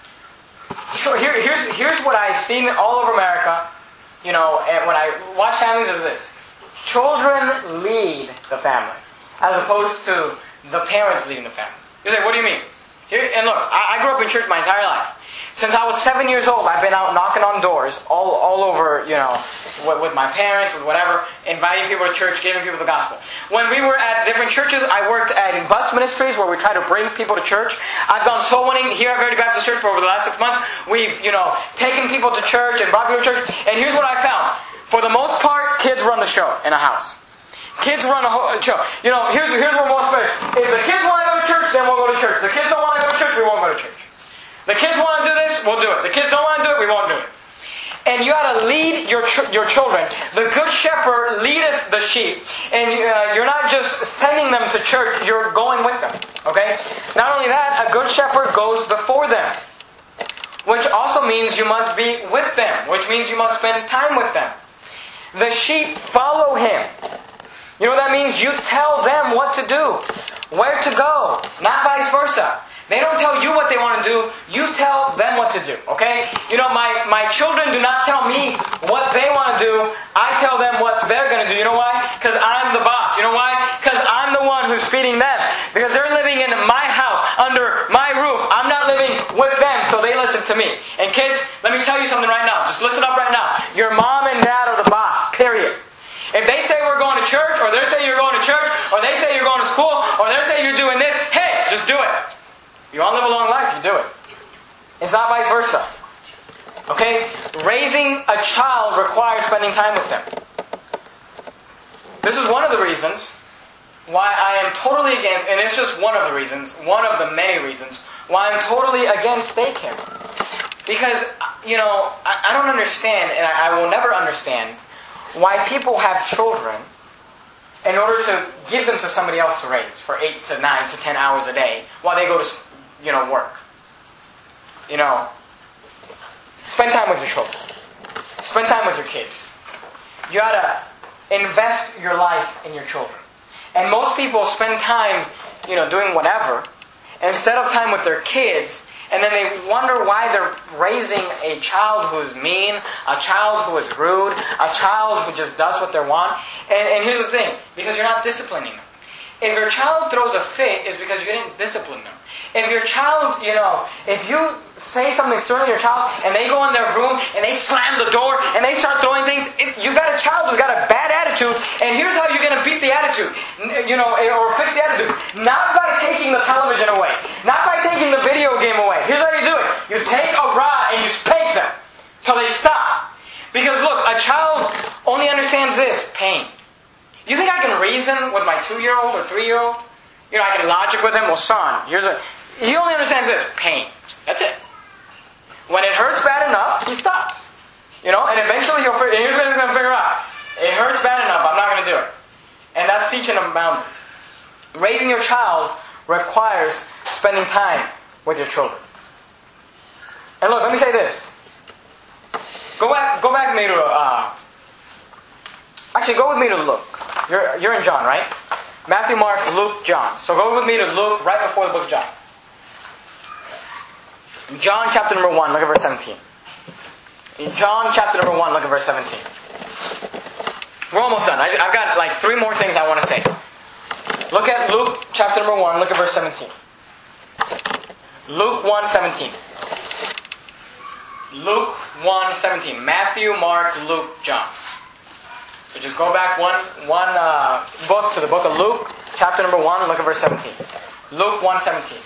Here's what I've seen all over America. And when I watch families is this. Children lead the family, as opposed to the parents leading the family. You say, what do you mean? And look, I grew up in church my entire life. Since I was 7 years old, I've been out knocking on doors all over, with my parents, with whatever, inviting people to church, giving people the gospel. When we were at different churches, I worked at bus ministries where we try to bring people to church. I've gone soul winning here at Verity Baptist Church for over the last 6 months. We've, taken people to church and brought people to church. And here's what I found. For the most part, kids run the show in a house. Kids run a whole show. Here's where most of it. If the kids want to go to church, then we'll go to church. The kids don't want to go to church, we won't go to church. The kids want to do this, we'll do it. The kids don't want to do it, we won't do it. And you got to lead your children. The good shepherd leadeth the sheep. And you're not just sending them to church, you're going with them. Okay? Not only that, a good shepherd goes before them. Which also means you must be with them. Which means you must spend time with them. The sheep follow him. You know what that means? You tell them what to do, where to go, not vice versa. They don't tell you what they want to do, you tell them what to do, okay? My children do not tell me what they want to do, I tell them what they're going to do. You know why? Because I'm the boss. You know why? Because I'm the one one who's feeding them. Because they're living in my house, under my roof. I'm not living with them, so they listen to me. And kids, let me tell you something right now. Just listen up right now. Your mom and dad are the boss, period. If they say we're going to church, or they say you're going to church, or they say you're going to school, or they say you're doing this, hey, just do it. You want to live a long life, you do it. It's not vice versa. Okay? Raising a child requires spending time with them. This is one of the reasons why I am totally against, and it's just one of the reasons, one of the many reasons, why I'm totally against daycare. Because, I don't understand, and I will never understand, why people have children in order to give them to somebody else to raise for 8 to 9 to 10 hours a day while they go to, work. Spend time with your children. Spend time with your kids. You gotta invest your life in your children. And most people spend time, doing whatever, instead of time with their kids, and then they wonder why they're raising a child who is mean, a child who is rude, a child who just does what they want. And here's the thing, because you're not disciplining them. If your child throws a fit, it's because you didn't discipline them. If your child, if you say something stern to your child, and they go in their room, and they slam the door, and they start throwing things, you got a child who's got a bad attitude, and here's how you're going to beat the attitude, or fix the attitude. Not by taking the television away. Not by taking the video game away. Here's how you do it. You take a rod, and you spank them, till they stop. Because look, a child only understands this, pain. You think I can reason with my 2-year-old or 3-year-old? I can logic with him. Well, son, he only understands this, pain. That's it. When it hurts bad enough, he stops. And eventually he's going to figure out, it hurts bad enough, I'm not going to do it. And that's teaching him boundaries. Raising your child requires spending time with your children. And look, let me say this. Go back with me to, actually go with me to Luke. You're in John, right? Matthew, Mark, Luke, John. So go with me to Luke right before the book of John. John chapter number 1, look at verse 17. In John chapter number 1, look at verse 17. We're almost done. I've got like 3 more things I want to say. Look at Luke chapter number 1, look at verse 17. Luke 1:17. Luke 1:17. Matthew, Mark, Luke, John. So just go back one book to the book of Luke, chapter number 1, look at verse 17. Luke 1:17.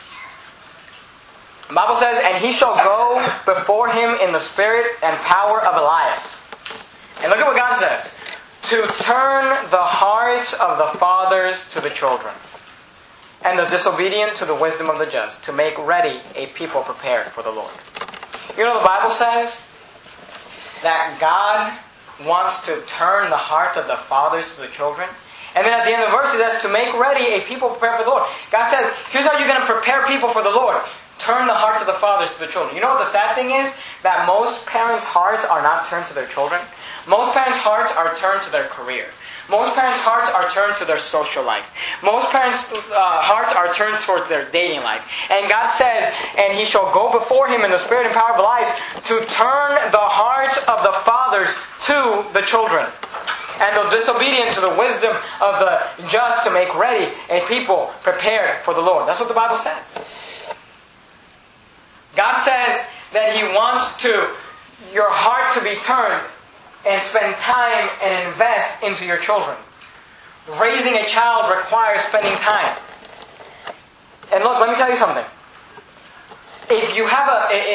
The Bible says, and he shall go before him in the spirit and power of Elias. And look at what God says. To turn the hearts of the fathers to the children, and the disobedient to the wisdom of the just, to make ready a people prepared for the Lord. The Bible says that God wants to turn the heart of the fathers to the children. And then at the end of the verse it says to make ready a people prepared for the Lord. God says, here's how you're going to prepare people for the Lord. Turn the hearts of the fathers to the children. You know what the sad thing is? That most parents' hearts are not turned to their children. Most parents' hearts are turned to their career. Most parents' hearts are turned to their social life. Most parents' hearts are turned towards their dating life. And God says, and he shall go before him in the spirit and power of Elias to turn the hearts of the fathers to the children, and the disobedient to the wisdom of the just, to make ready a people prepared for the Lord. That's what the Bible says. God says that he wants your heart to be turned and spend time and invest into your children. Raising a child requires spending time. And look, let me tell you something. If you have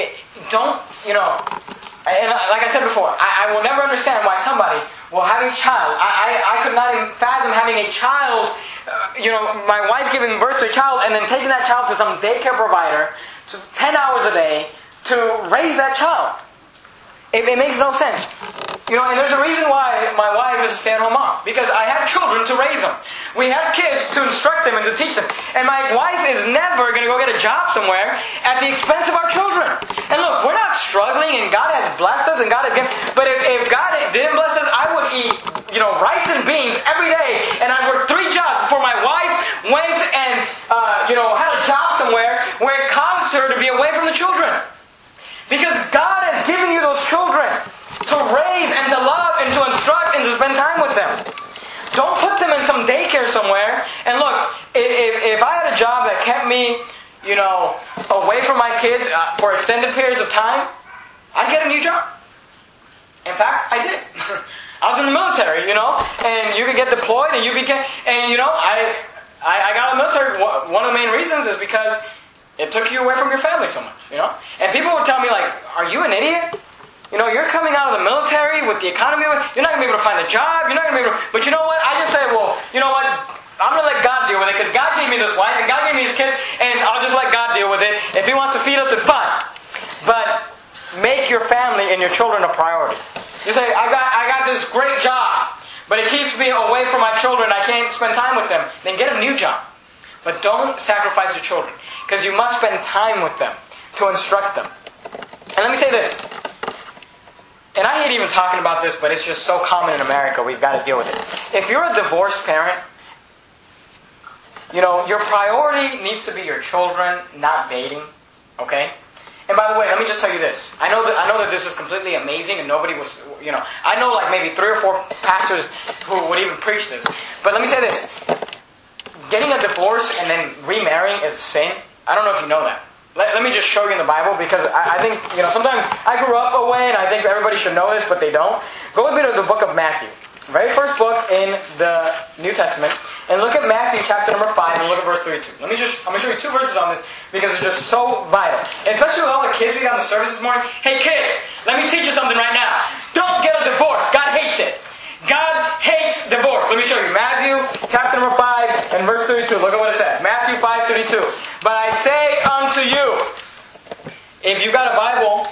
and like I said before, I will never understand why somebody will have a child. I could not even fathom having a child, my wife giving birth to a child and then taking that child to some daycare provider, 10 hours a day, to raise that child. It makes no sense. And there's a reason why my wife is a stay-at-home mom. Because I have children to raise them. We have kids to instruct them and to teach them. And my wife is never going to go get a job somewhere at the expense of our children. And look, we're not struggling, and God has blessed us, and God has given. But if God didn't bless us, I would eat, rice and beans every day. And I'd work 3 jobs before my wife went and, had a job somewhere where it caused her to be away from the children. Because God has given you those children to raise and to love and to instruct and to spend time with them. Don't put them in some daycare somewhere parent. And look, if I had a job that kept me, away from my kids for extended periods of time, I'd get a new job. In fact, I did. I was in the military, and you could get deployed, and I got in the military. One of the main reasons is because it took you away from your family so much, And people would tell me, like, are you an idiot? You're coming out of the military with the economy. You're not going to be able to find a job. You're not going to be able to... But you know what? I just said, well, you know what? I'm going to let God deal with it because God gave me this wife and God gave me these kids, and I'll just let God deal with it. If He wants to feed us, then fine. But make your family and your children a priority. You say, I got this great job, but it keeps me away from my children. I can't spend time with them. Then get a new job. But don't sacrifice your children, because you must spend time with them to instruct them. And let me say this. And I hate even talking about this, but it's just so common in America. We've got to deal with it. If you're a divorced parent, your priority needs to be your children, not dating. Okay? And by the way, let me just tell you this. I know that this is completely amazing, and nobody was, I know like maybe 3 or 4 pastors who would even preach this. But let me say this. Getting a divorce and then remarrying is sin. I don't know if you know that. Let me just show you in the Bible, because I think, sometimes I grew up a way and I think everybody should know this, but they don't. Go with me to the book of Matthew. Very first book in the New Testament. And look at Matthew chapter number 5 and look at verse 32. I'm going to show you 2 verses on this because they're just so vital. Especially with all the kids we got in the service this morning. Hey kids, let me teach you something right now. Don't get a divorce. God hates it. God hates divorce. Let me show you. Matthew chapter number 5 and verse 32. Look at what it says. Matthew 5:32. But I say unto you, if you've got a Bible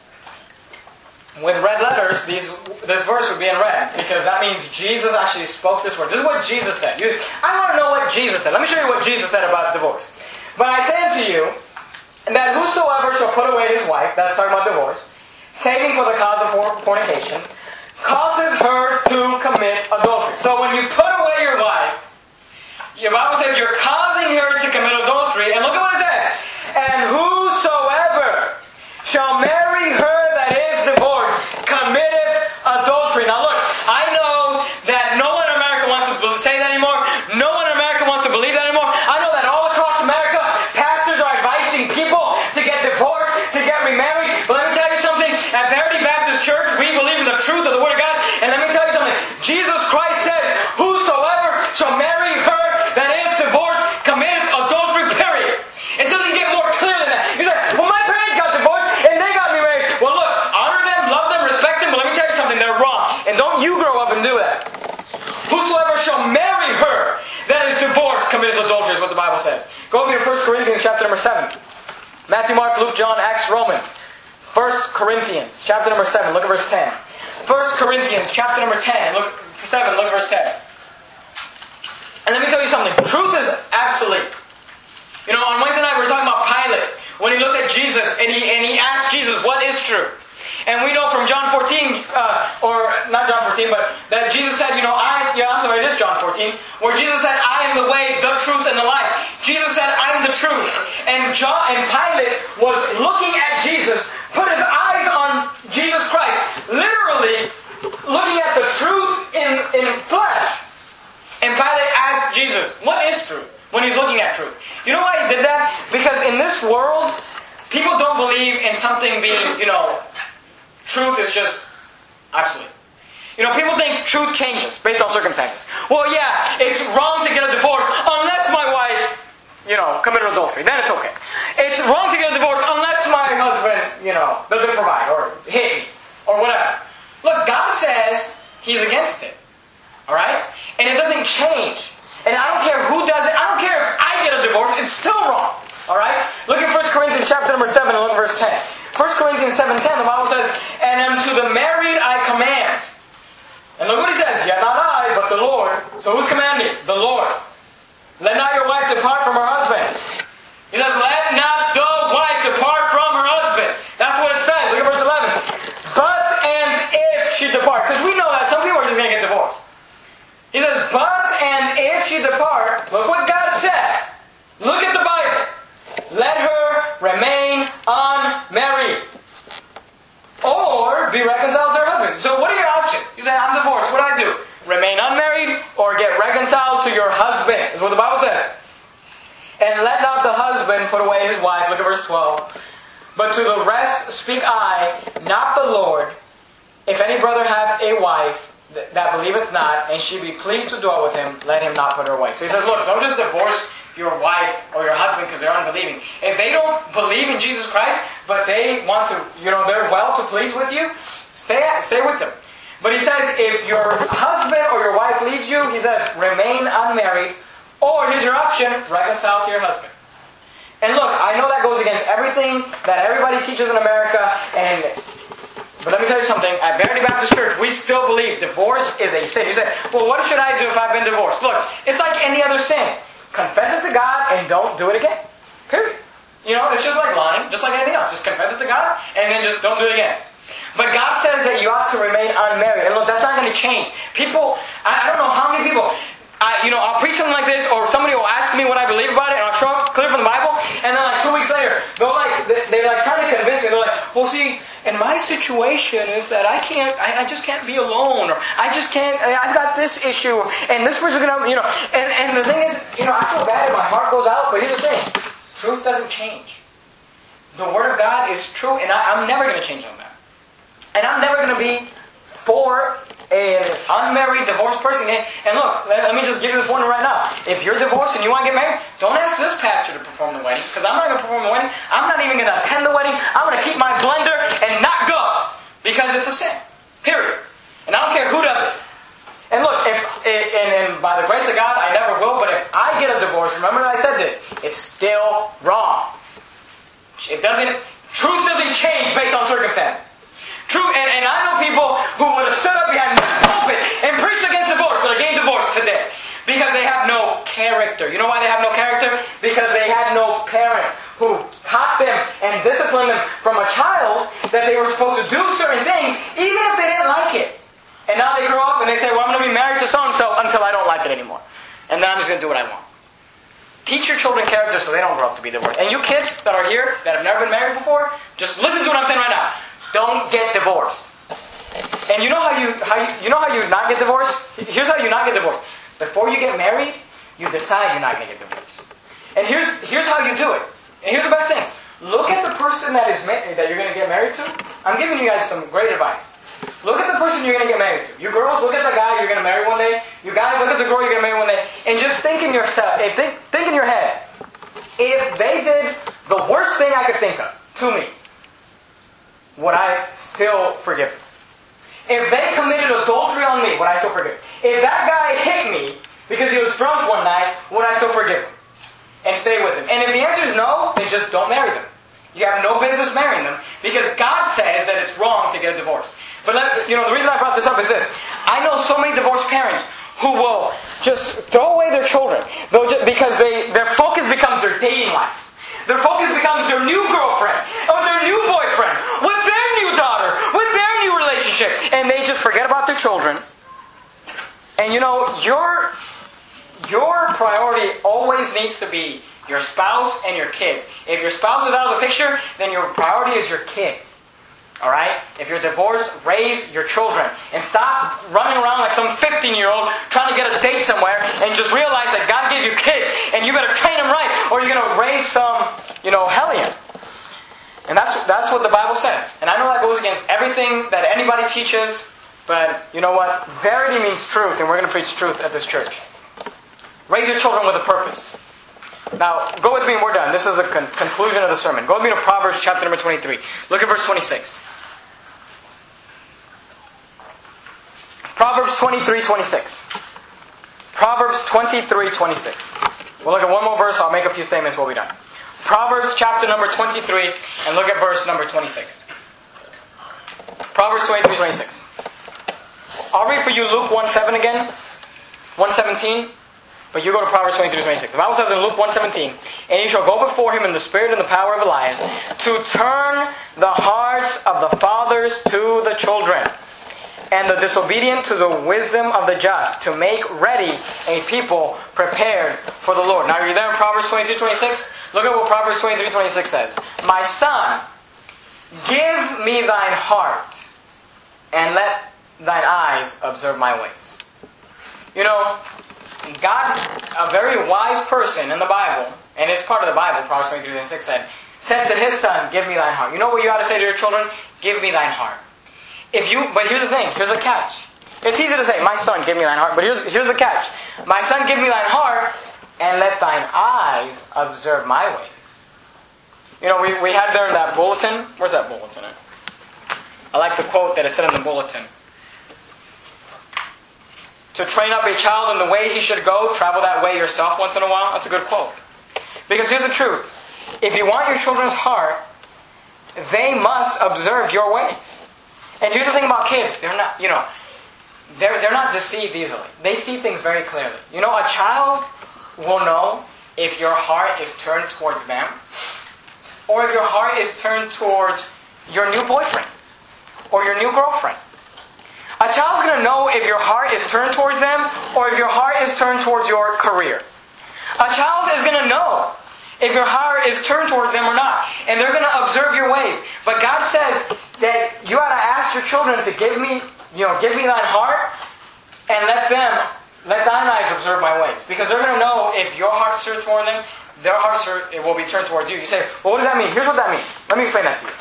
with red letters, this verse would be in red, because that means Jesus actually spoke this word. This is what Jesus said. I want to know what Jesus said. Let me show you what Jesus said about divorce. But I say unto you, that whosoever shall put away his wife, that's talking about divorce, saving for the cause of fornication, causes her to commit adultery. So when you put away your wife, your Bible says you're causing her to commit adultery. And look at what it says. And whosoever shall marry her that is divorced committeth adultery. Now look, I know that no one in America wants to say that anymore. No one in America wants to believe that anymore. I know that all across America, pastors are advising people to get divorced, to get remarried. But let me tell you something. At Verity Baptist Church, we believe in the truth of the Word of God. And let me tell you something. Jesus Christ said, whosoever shall marry her that is divorced commits adultery, period. It doesn't get more clear than that. You say, well, my parents got divorced and they got me married. Well, look, honor them, love them, respect them, but let me tell you something, they're wrong. And don't you grow up and do that. Whosoever shall marry her that is divorced committeth adultery, is what the Bible says. Go over here to 1 Corinthians chapter number 7. Matthew, Mark, Luke, John, Acts, Romans. 1 Corinthians chapter number 7, look at verse 10. 1 Corinthians chapter number 10, look at verse 10. And let me tell you something. Truth is absolute. On Wednesday night we were talking about Pilate. When he looked at Jesus and he asked Jesus, what is true? And we know from John 14, or not John 14, but that Jesus said, I'm sorry, it is John 14, where Jesus said, I am the way, the truth, and the life. Jesus said, I am the truth. And Pilate was looking at Jesus, put his eyes on Jesus Christ, literally looking at the truth in flesh. And Pilate asked Jesus, what is truth? When he's looking at truth. You know why he did that? Because in this world, people don't believe in something being, truth is just absolute. People think truth changes based on circumstances. Well, yeah, it's wrong to get a divorce unless my wife, committed adultery. Then it's okay. It's wrong to get a divorce unless my husband, doesn't provide or hit me or whatever. Look, God says He's against it. Alright? And it doesn't change. And I don't care who does it. I don't care if I get a divorce. It's still wrong. Alright? Look at 1 Corinthians chapter number 7 and look at verse 10. 1 Corinthians 7:10, the Bible says, and unto the married I command. And look what he says. Yet not I, but the Lord. So who's commanding? The Lord. Let not your wife depart from her husband. He says, let not the wife depart from her husband. That's what it says. Look at verse 11. But and if she depart. Because we know that some people are just going to get divorced. He says, but and if she depart, look what God says. Look at the Bible. Let her remain unmarried. Or be reconciled to her husband. So what are your options? You say, I'm divorced. What do I do? Remain unmarried or get reconciled to your husband husband, is what the Bible says. And let not the husband put away his wife, look at verse 12. But to the rest speak I, not the Lord. If any brother hath a wife that believeth not, and she be pleased to dwell with him, let him not put her away. So he says, look, don't just divorce your wife or your husband because they're unbelieving. If they don't believe in Jesus Christ, but they want to, they're well to please with you, stay with them. But he says, if your husband or your wife leaves you, he says, remain unmarried, or here's your option, reconcile to your husband. And look, I know that goes against everything that everybody teaches in America, but let me tell you something, at Verity Baptist Church, we still believe divorce is a sin. You say, well, what should I do if I've been divorced? Look, it's like any other sin. Confess it to God and don't do it again. Period. It's just like lying, just like anything else. Just confess it to God and then just don't do it again. But God says that you ought to remain unmarried. And look, that's not going to change. People, I don't know how many people, I'll preach something like this, or somebody will ask me what I believe about it, and I'll show them clear from the Bible, and then 2 weeks later, they're trying to convince me. They're like, well, see, in my situation is that I just can't be alone, or I just can't, I've got this issue, and this person's gonna, and the thing is, I feel bad and my heart goes out, but here's the thing, truth doesn't change. The Word of God is true, and I'm never going to change on that. And I'm never going to be for an unmarried, divorced person. And look, let me just give you this one right now. If you're divorced and you want to get married, don't ask this pastor to perform the wedding, because I'm not going to perform the wedding. I'm not even going to attend the wedding. I'm going to keep my blender and not go, because it's a sin. Period. And I don't care who does it. And look, and by the grace of God, I never will, but if I get a divorce, remember that I said this, it's still wrong. Truth doesn't change based on circumstances. True, and I know people who would have stood up behind the pulpit and preached against divorce, but are getting divorced today. Because they have no character. You know why they have no character? Because they had no parent who taught them and disciplined them from a child that they were supposed to do certain things, even if they didn't like it. And now they grow up and they say, well, I'm going to be married to so-and-so until I don't like it anymore. And then I'm just going to do what I want. Teach your children character so they don't grow up to be divorced. And you kids that are here, that have never been married before, just listen to what I'm saying right now. Don't get divorced. And you know how you not get divorced? Here's how you not get divorced. Before you get married, you decide you're not going to get divorced. And here's how you do it. And here's the best thing. Look at the person that you're going to get married to. I'm giving you guys some great advice. Look at the person you're going to get married to. You girls, look at the guy you're going to marry one day. You guys, look at the girl you're going to marry one day. And just think in your head, if they did the worst thing I could think of to me, would I still forgive them? If they committed adultery on me, would I still forgive them? If that guy hit me because he was drunk one night, would I still forgive him? And stay with him? And if the answer is no, then just don't marry them. You have no business marrying them, because God says that it's wrong to get a divorce. But the reason I brought this up is this. I know so many divorced parents who will just throw away their children because their focus becomes their dating life. Their focus becomes their new girlfriend, or their new boyfriend, with their new daughter, with their new relationship. And they just forget about their children. And your priority always needs to be your spouse and your kids. If your spouse is out of the picture, then your priority is your kids. Alright? If you're divorced, raise your children. And stop running around like some 15-year-old trying to get a date somewhere, and just realize that God gave you kids and you better train them right, or you're going to raise some, hellion. And that's what the Bible says. And I know that goes against everything that anybody teaches, but you know what? Verity means truth, and we're going to preach truth at this church. Raise your children with a purpose. Now, go with me and we're done. This is the conclusion of the sermon. Go with me to Proverbs chapter number 23. Look at verse 26. Proverbs 23:26. Proverbs 23:26. We'll look at one more verse. I'll make a few statements. We'll be done. Proverbs chapter number 23, and look at verse number 26. Proverbs 23:26. I'll read for you Luke 1:7 again. 1:17. But you go to Proverbs 23:26. The Bible says in Luke 1:17, and you shall go before him in the spirit and the power of Elias, to turn the hearts of the fathers to the children, and the disobedient to the wisdom of the just, to make ready a people prepared for the Lord. Now, are you there in Proverbs 23:26? Look at what Proverbs 23:26 says. My son, give me thine heart, and let thine eyes observe my ways. God, a very wise person in the Bible, and it's part of the Bible, Proverbs 23:6 said to his son, give me thine heart. You know what you ought to say to your children? Give me thine heart. But here's the thing, here's the catch. It's easy to say, my son, give me thine heart, but here's the catch. My son, give me thine heart, and let thine eyes observe my ways. You know, we had there in that bulletin. Where's that bulletin at? I like the quote that is said in the bulletin. To train up a child in the way he should go, travel that way yourself once in a while. That's a good quote. Because here's the truth. If you want your children's heart, they must observe your ways. And here's the thing about kids. They're not, they're not deceived easily. They see things very clearly. You know, a child will know if your heart is turned towards them, or if your heart is turned towards your new boyfriend, or your new girlfriend. A child's going to know if your heart is turned towards them, or if your heart is turned towards your career. A child is going to know if your heart is turned towards them or not. And they're going to observe your ways. But God says that you ought to ask your children to give me thine heart, and let thine eyes observe my ways. Because they're going to know if your heart is turned toward them, their hearts will be turned towards you. You say, well, what does that mean? Here's what that means. Let me explain that to you.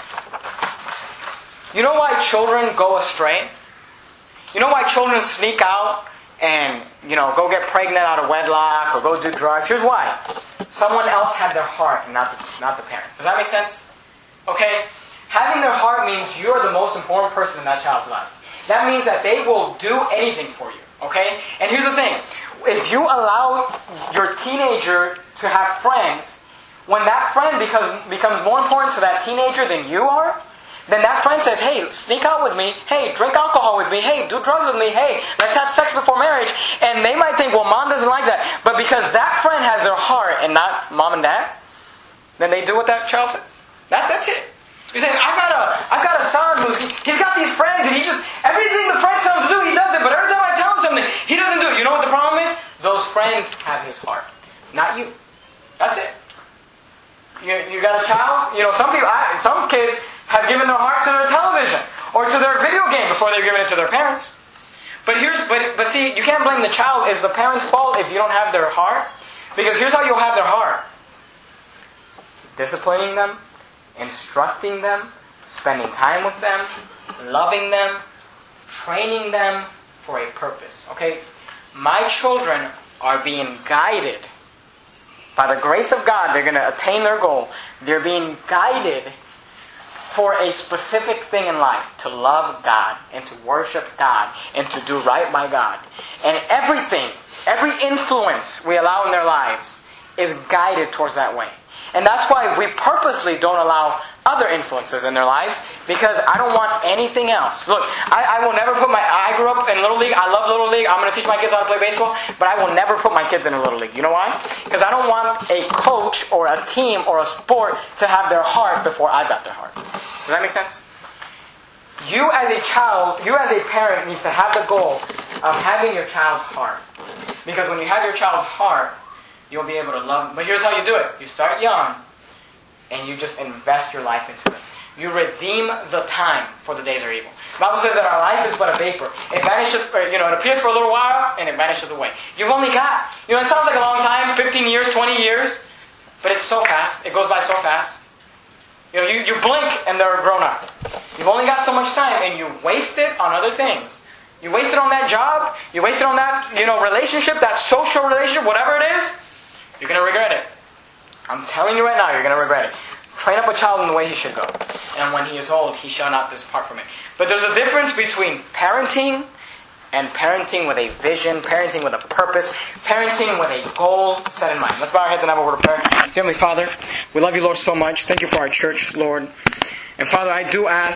You know why children go astray? You know why children sneak out and, go get pregnant out of wedlock or go do drugs? Here's why. Someone else had their heart and not the parent. Does that make sense? Okay? Having their heart means you're the most important person in that child's life. That means that they will do anything for you. Okay? And here's the thing. If you allow your teenager to have friends, when that friend becomes more important to that teenager than you are, then that friend says, hey, sneak out with me. Hey, drink alcohol with me. Hey, do drugs with me. Hey, let's have sex before marriage. And they might think, well, mom doesn't like that. But because that friend has their heart and not mom and dad, then they do what that child says. That's it. You say, I've got a son he's got these friends and he just, everything the friend tells him to do, he does it. But every time I tell him something, he doesn't do it. You know what the problem is? Those friends have his heart, not you. That's it. You got a child? Some kids have given their heart to their television or to their video game before they've given it to their parents. But see, you can't blame the child. It's the parents' fault if you don't have their heart. Because here's how you'll have their heart. Disciplining them, instructing them, spending time with them, loving them, training them for a purpose. Okay? My children are being guided. By the grace of God, they're going to attain their goal. They're being guided for a specific thing in life. To love God and to worship God and to do right by God. And every influence we allow in their lives is guided towards that way. And that's why we purposely don't allow other influences in their lives, because I don't want anything else. Look, I will never I grew up in Little League. I love Little League. I'm going to teach my kids how to play baseball, but I will never put my kids in a Little League. You know why? Because I don't want a coach or a team or a sport to have their heart before I've got their heart. Does that make sense? You as a child, you as a parent need to have the goal of having your child's heart. Because when you have your child's heart, you'll be able to love them. But here's how you do it. You start young, and you just invest your life into it. You redeem the time, for the days are evil. The Bible says that our life is but a vapor. It vanishes, it appears for a little while, and it vanishes away. You've only got, it sounds like a long time, 15 years, 20 years, but it's so fast. It goes by so fast. You blink, and they're grown up. You've only got so much time, and you waste it on other things. You waste it on that job, you waste it on that, relationship, that social relationship, whatever it is, you're going to regret it. I'm telling you right now, you're going to regret it. Train up a child in the way he should go. And when he is old, he shall not depart from it. But there's a difference between parenting and parenting with a vision, parenting with a purpose, parenting with a goal set in mind. Let's bow our heads and have a word of prayer. Dear Heavenly Father, we love you, Lord, so much. Thank you for our church, Lord. And Father, I do ask